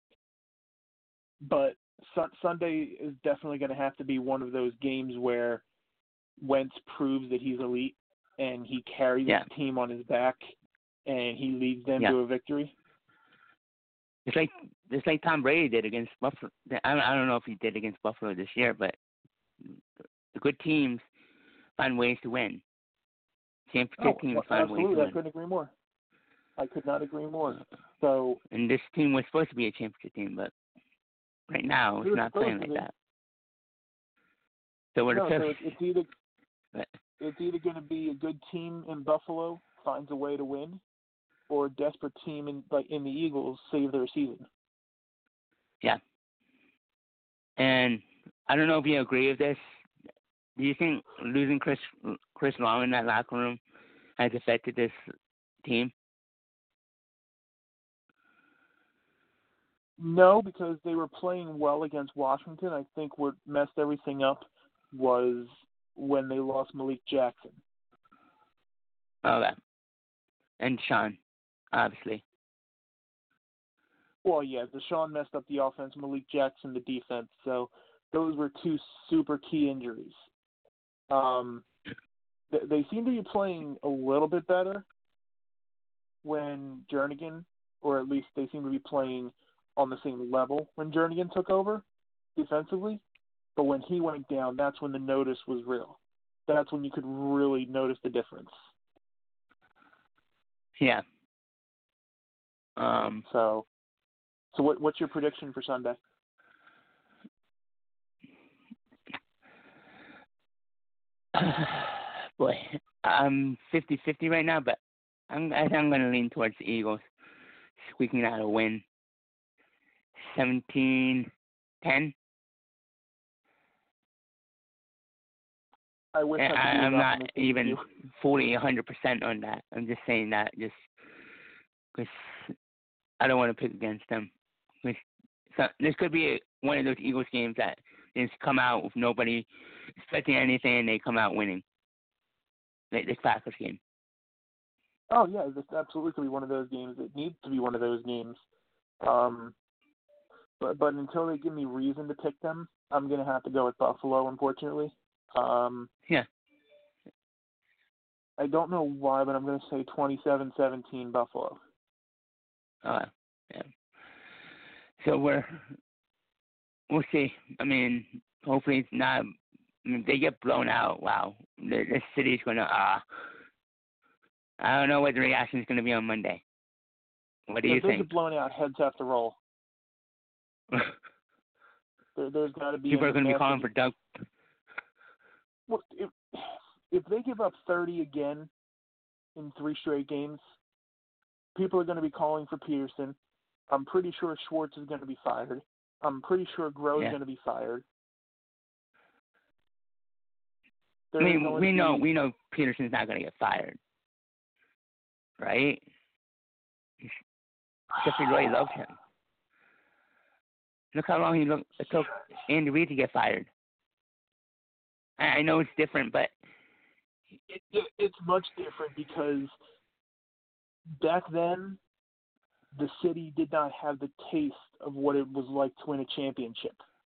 But su- Sunday is definitely going to have to be one of those games where Wentz proves that he's elite and he carries yeah. the team on his back and he leads them yeah. to a victory. It's like it's like Tom Brady did against Buffalo. I don't, I don't know if he did against Buffalo this year, but the good teams find ways to win. Championship oh, teams well, find absolutely. ways to I win. couldn't agree more. I could not agree more. So, and this team was supposed to be a championship team, but right now it's not playing like that. So we're no, the so it's, it's either but, it's either going to be a good team in Buffalo finds a way to win, or a desperate team in like in the Eagles save their season. Yeah. And I don't know if you agree with this. Do you think losing Chris Chris Long in that locker room has affected this team? No, because they were playing well against Washington. I think what messed everything up was when they lost Malik Jackson. Okay. And Sean, obviously. Well, yeah, Deshaun messed up the offense, Malik Jackson the defense. So those were two super key injuries. Um, they, they seem to be playing a little bit better when Jernigan, or at least they seem to be playing on the same level when Jernigan took over defensively. But when he went down, that's when the notice was real. That's when you could really notice the difference. Yeah. Um. So, so what, what's your prediction for Sunday? Boy, I'm fifty-fifty right now, but I'm, I think I'm going to lean towards the Eagles squeaking out a win. seventeen ten. I wish I could I, be I'm not even you. fully one hundred percent on that. I'm just saying that just because I don't want to pick against them. So this could be a, one of those Eagles games that just come out with nobody expecting anything and they come out winning. Like this Packers game. Oh, yeah, this absolutely could be one of those games. It needs to be one of those games. Um, but but until they give me reason to pick them, I'm going to have to go with Buffalo, unfortunately. Um, yeah. I don't know why, but I'm going to say twenty-seven seventeen Buffalo. Uh, yeah. So we're, we'll see. I mean, hopefully it's not, I mean, if they get blown out, wow, the, the city's going to, uh, I don't know what the reaction is going to be on Monday. What do if you think? think? If they get blown out, heads have to roll. there, there's got to be People are going to be calling message. for Doug. Well, if, if they give up thirty again in three straight games, people are going to be calling for Peterson. I'm pretty sure Schwartz is going to be fired. I'm pretty sure Groh Yeah. is going to be fired. There I mean, we be... know we know Peterson's not going to get fired, right? Jeffrey Roy loves him. Look how long he look, it took Andy Reid to get fired. I, I know it's different, but it, it, it's much different because back then the city did not have the taste of what it was like to win a championship.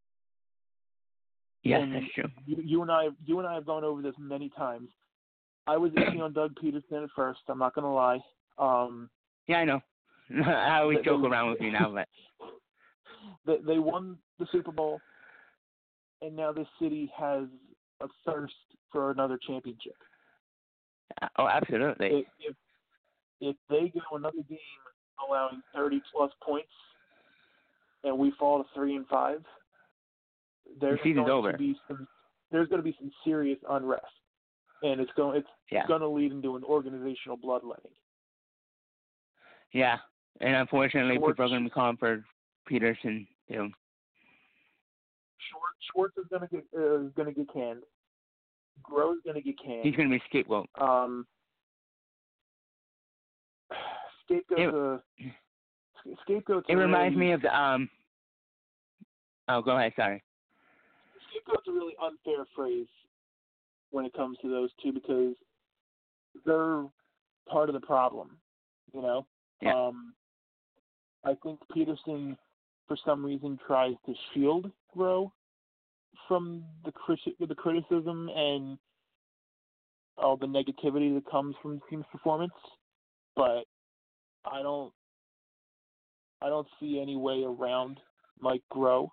Yes, and that's true. You, you and I, you and I have gone over this many times. I was iffy on Doug Peterson at first. I'm not gonna lie. Um, yeah, I know. I always they, joke they, around with you now, but they, they won the Super Bowl, and now this city has a thirst for another championship. oh, absolutely. If if, if they go another game allowing thirty plus points, and we fall to three and five, there's the season's going over. to be some there's going to be some serious unrest, and it's going it's yeah. going to lead into an organizational bloodletting. Yeah, and unfortunately, Schwartz, people are going to be calling for Peterson too. Schwartz, Schwartz is going to get uh, is going to get canned. Groh's going to get canned. He's going to be scapegoat. Um, scapegoat's a scapegoat's. It a reminds really, me of the um. Oh, go ahead. Sorry. Scapegoat's a really unfair phrase when it comes to those two because they're part of the problem. You know. Yeah. Um, I think Peterson, for some reason, tries to shield Groh from the criti- the criticism and all the negativity that comes from the team's performance, but I don't I don't see any way around Mike Groh.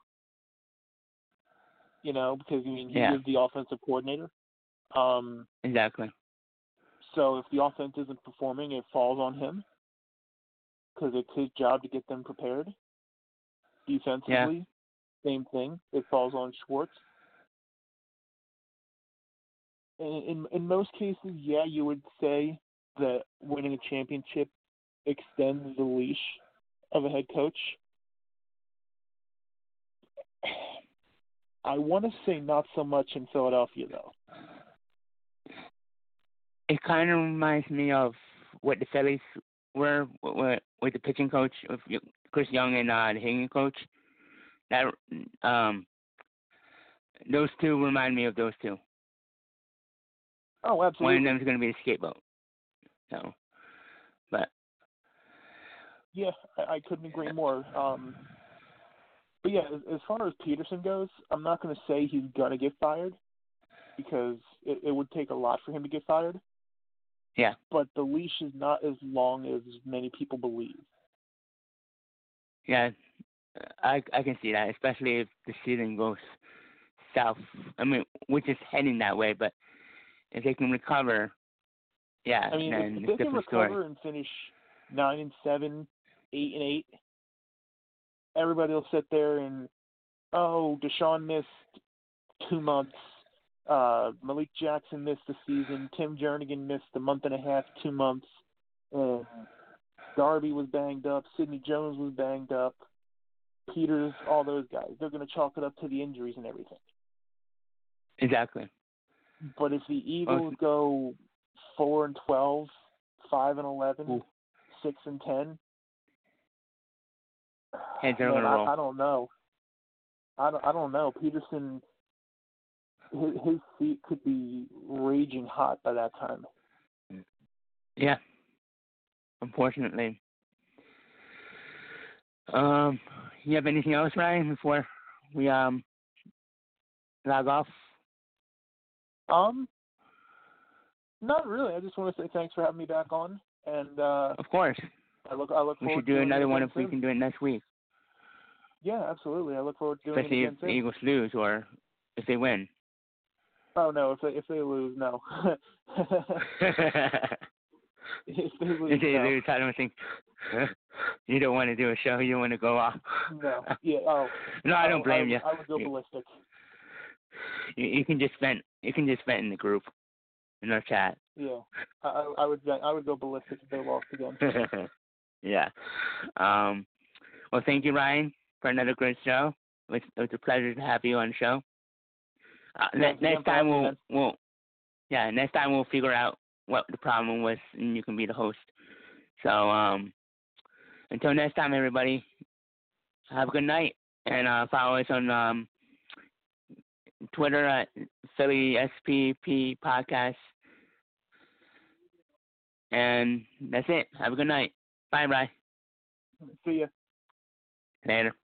You know, because I mean he yeah. is the offensive coordinator. Um, exactly. So if the offense isn't performing, it falls on him because it's his job to get them prepared. Defensively, yeah. same thing. It falls on Schwartz. In, in in most cases, yeah, you would say that winning a championship extends the leash of a head coach. I want to say not so much in Philadelphia, though. It kind of reminds me of what the Phillies were with, with the pitching coach, with Chris Young and uh, the hitting coach. That um, those two remind me of those two. Oh, absolutely. One of them is going to be the scapegoat. So, but yeah, I, I couldn't agree more. Um, but yeah, as, as far as Peterson goes, I'm not going to say he's going to get fired because it, it would take a lot for him to get fired. Yeah. But the leash is not as long as many people believe. Yeah, I I can see that, especially if the season goes south. I mean, which is heading that way, but if they can recover, yeah, I mean, then if, it's if they can different recover story. and finish nine and seven, eight and eight, everybody will sit there and, oh, Deshaun missed two months. Uh, Malik Jackson missed the season. Tim Jernigan missed a month and a half, two months. And Darby was banged up. Sidney Jones was banged up. Peters, all those guys. They're going to chalk it up to the injuries and everything. Exactly. But if the Eagles go four and twelve, five and eleven, Ooh. six and ten, Heads man, man, I, I don't know. I don't, I don't know. Peterson, his, his seat could be raging hot by that time. Yeah. Unfortunately. Um, you have anything else, Ryan, before we um log off? Um, not really. I just want to say thanks for having me back on, and uh, of course, I look. I look. We forward should do to another one if soon. we can do it next week. Yeah, absolutely. I look forward to doing Especially it again if soon. the Eagles lose or if they win. Oh no! If they if they lose, no. if they lose, if they no. lose, I don't think you don't want to do a show. You want to go off. No. Yeah. Oh. No, I don't I, blame I, you. I would go you, ballistic. You, you can just vent. You can just vent in the group, in our chat. Yeah. I I would I would go ballistic if they lost again. yeah. Um. Well, thank you, Ryan, for another great show. It was, it was a pleasure to have you on the show. Uh, ne- next time we'll, me, we'll, yeah, next time we'll figure out what the problem was, and you can be the host. So, um, until next time, everybody, have a good night, and uh, follow us on um, Twitter at Philly S P P Podcast, And that's it. Have a good night. Bye, bye. See ya. Later.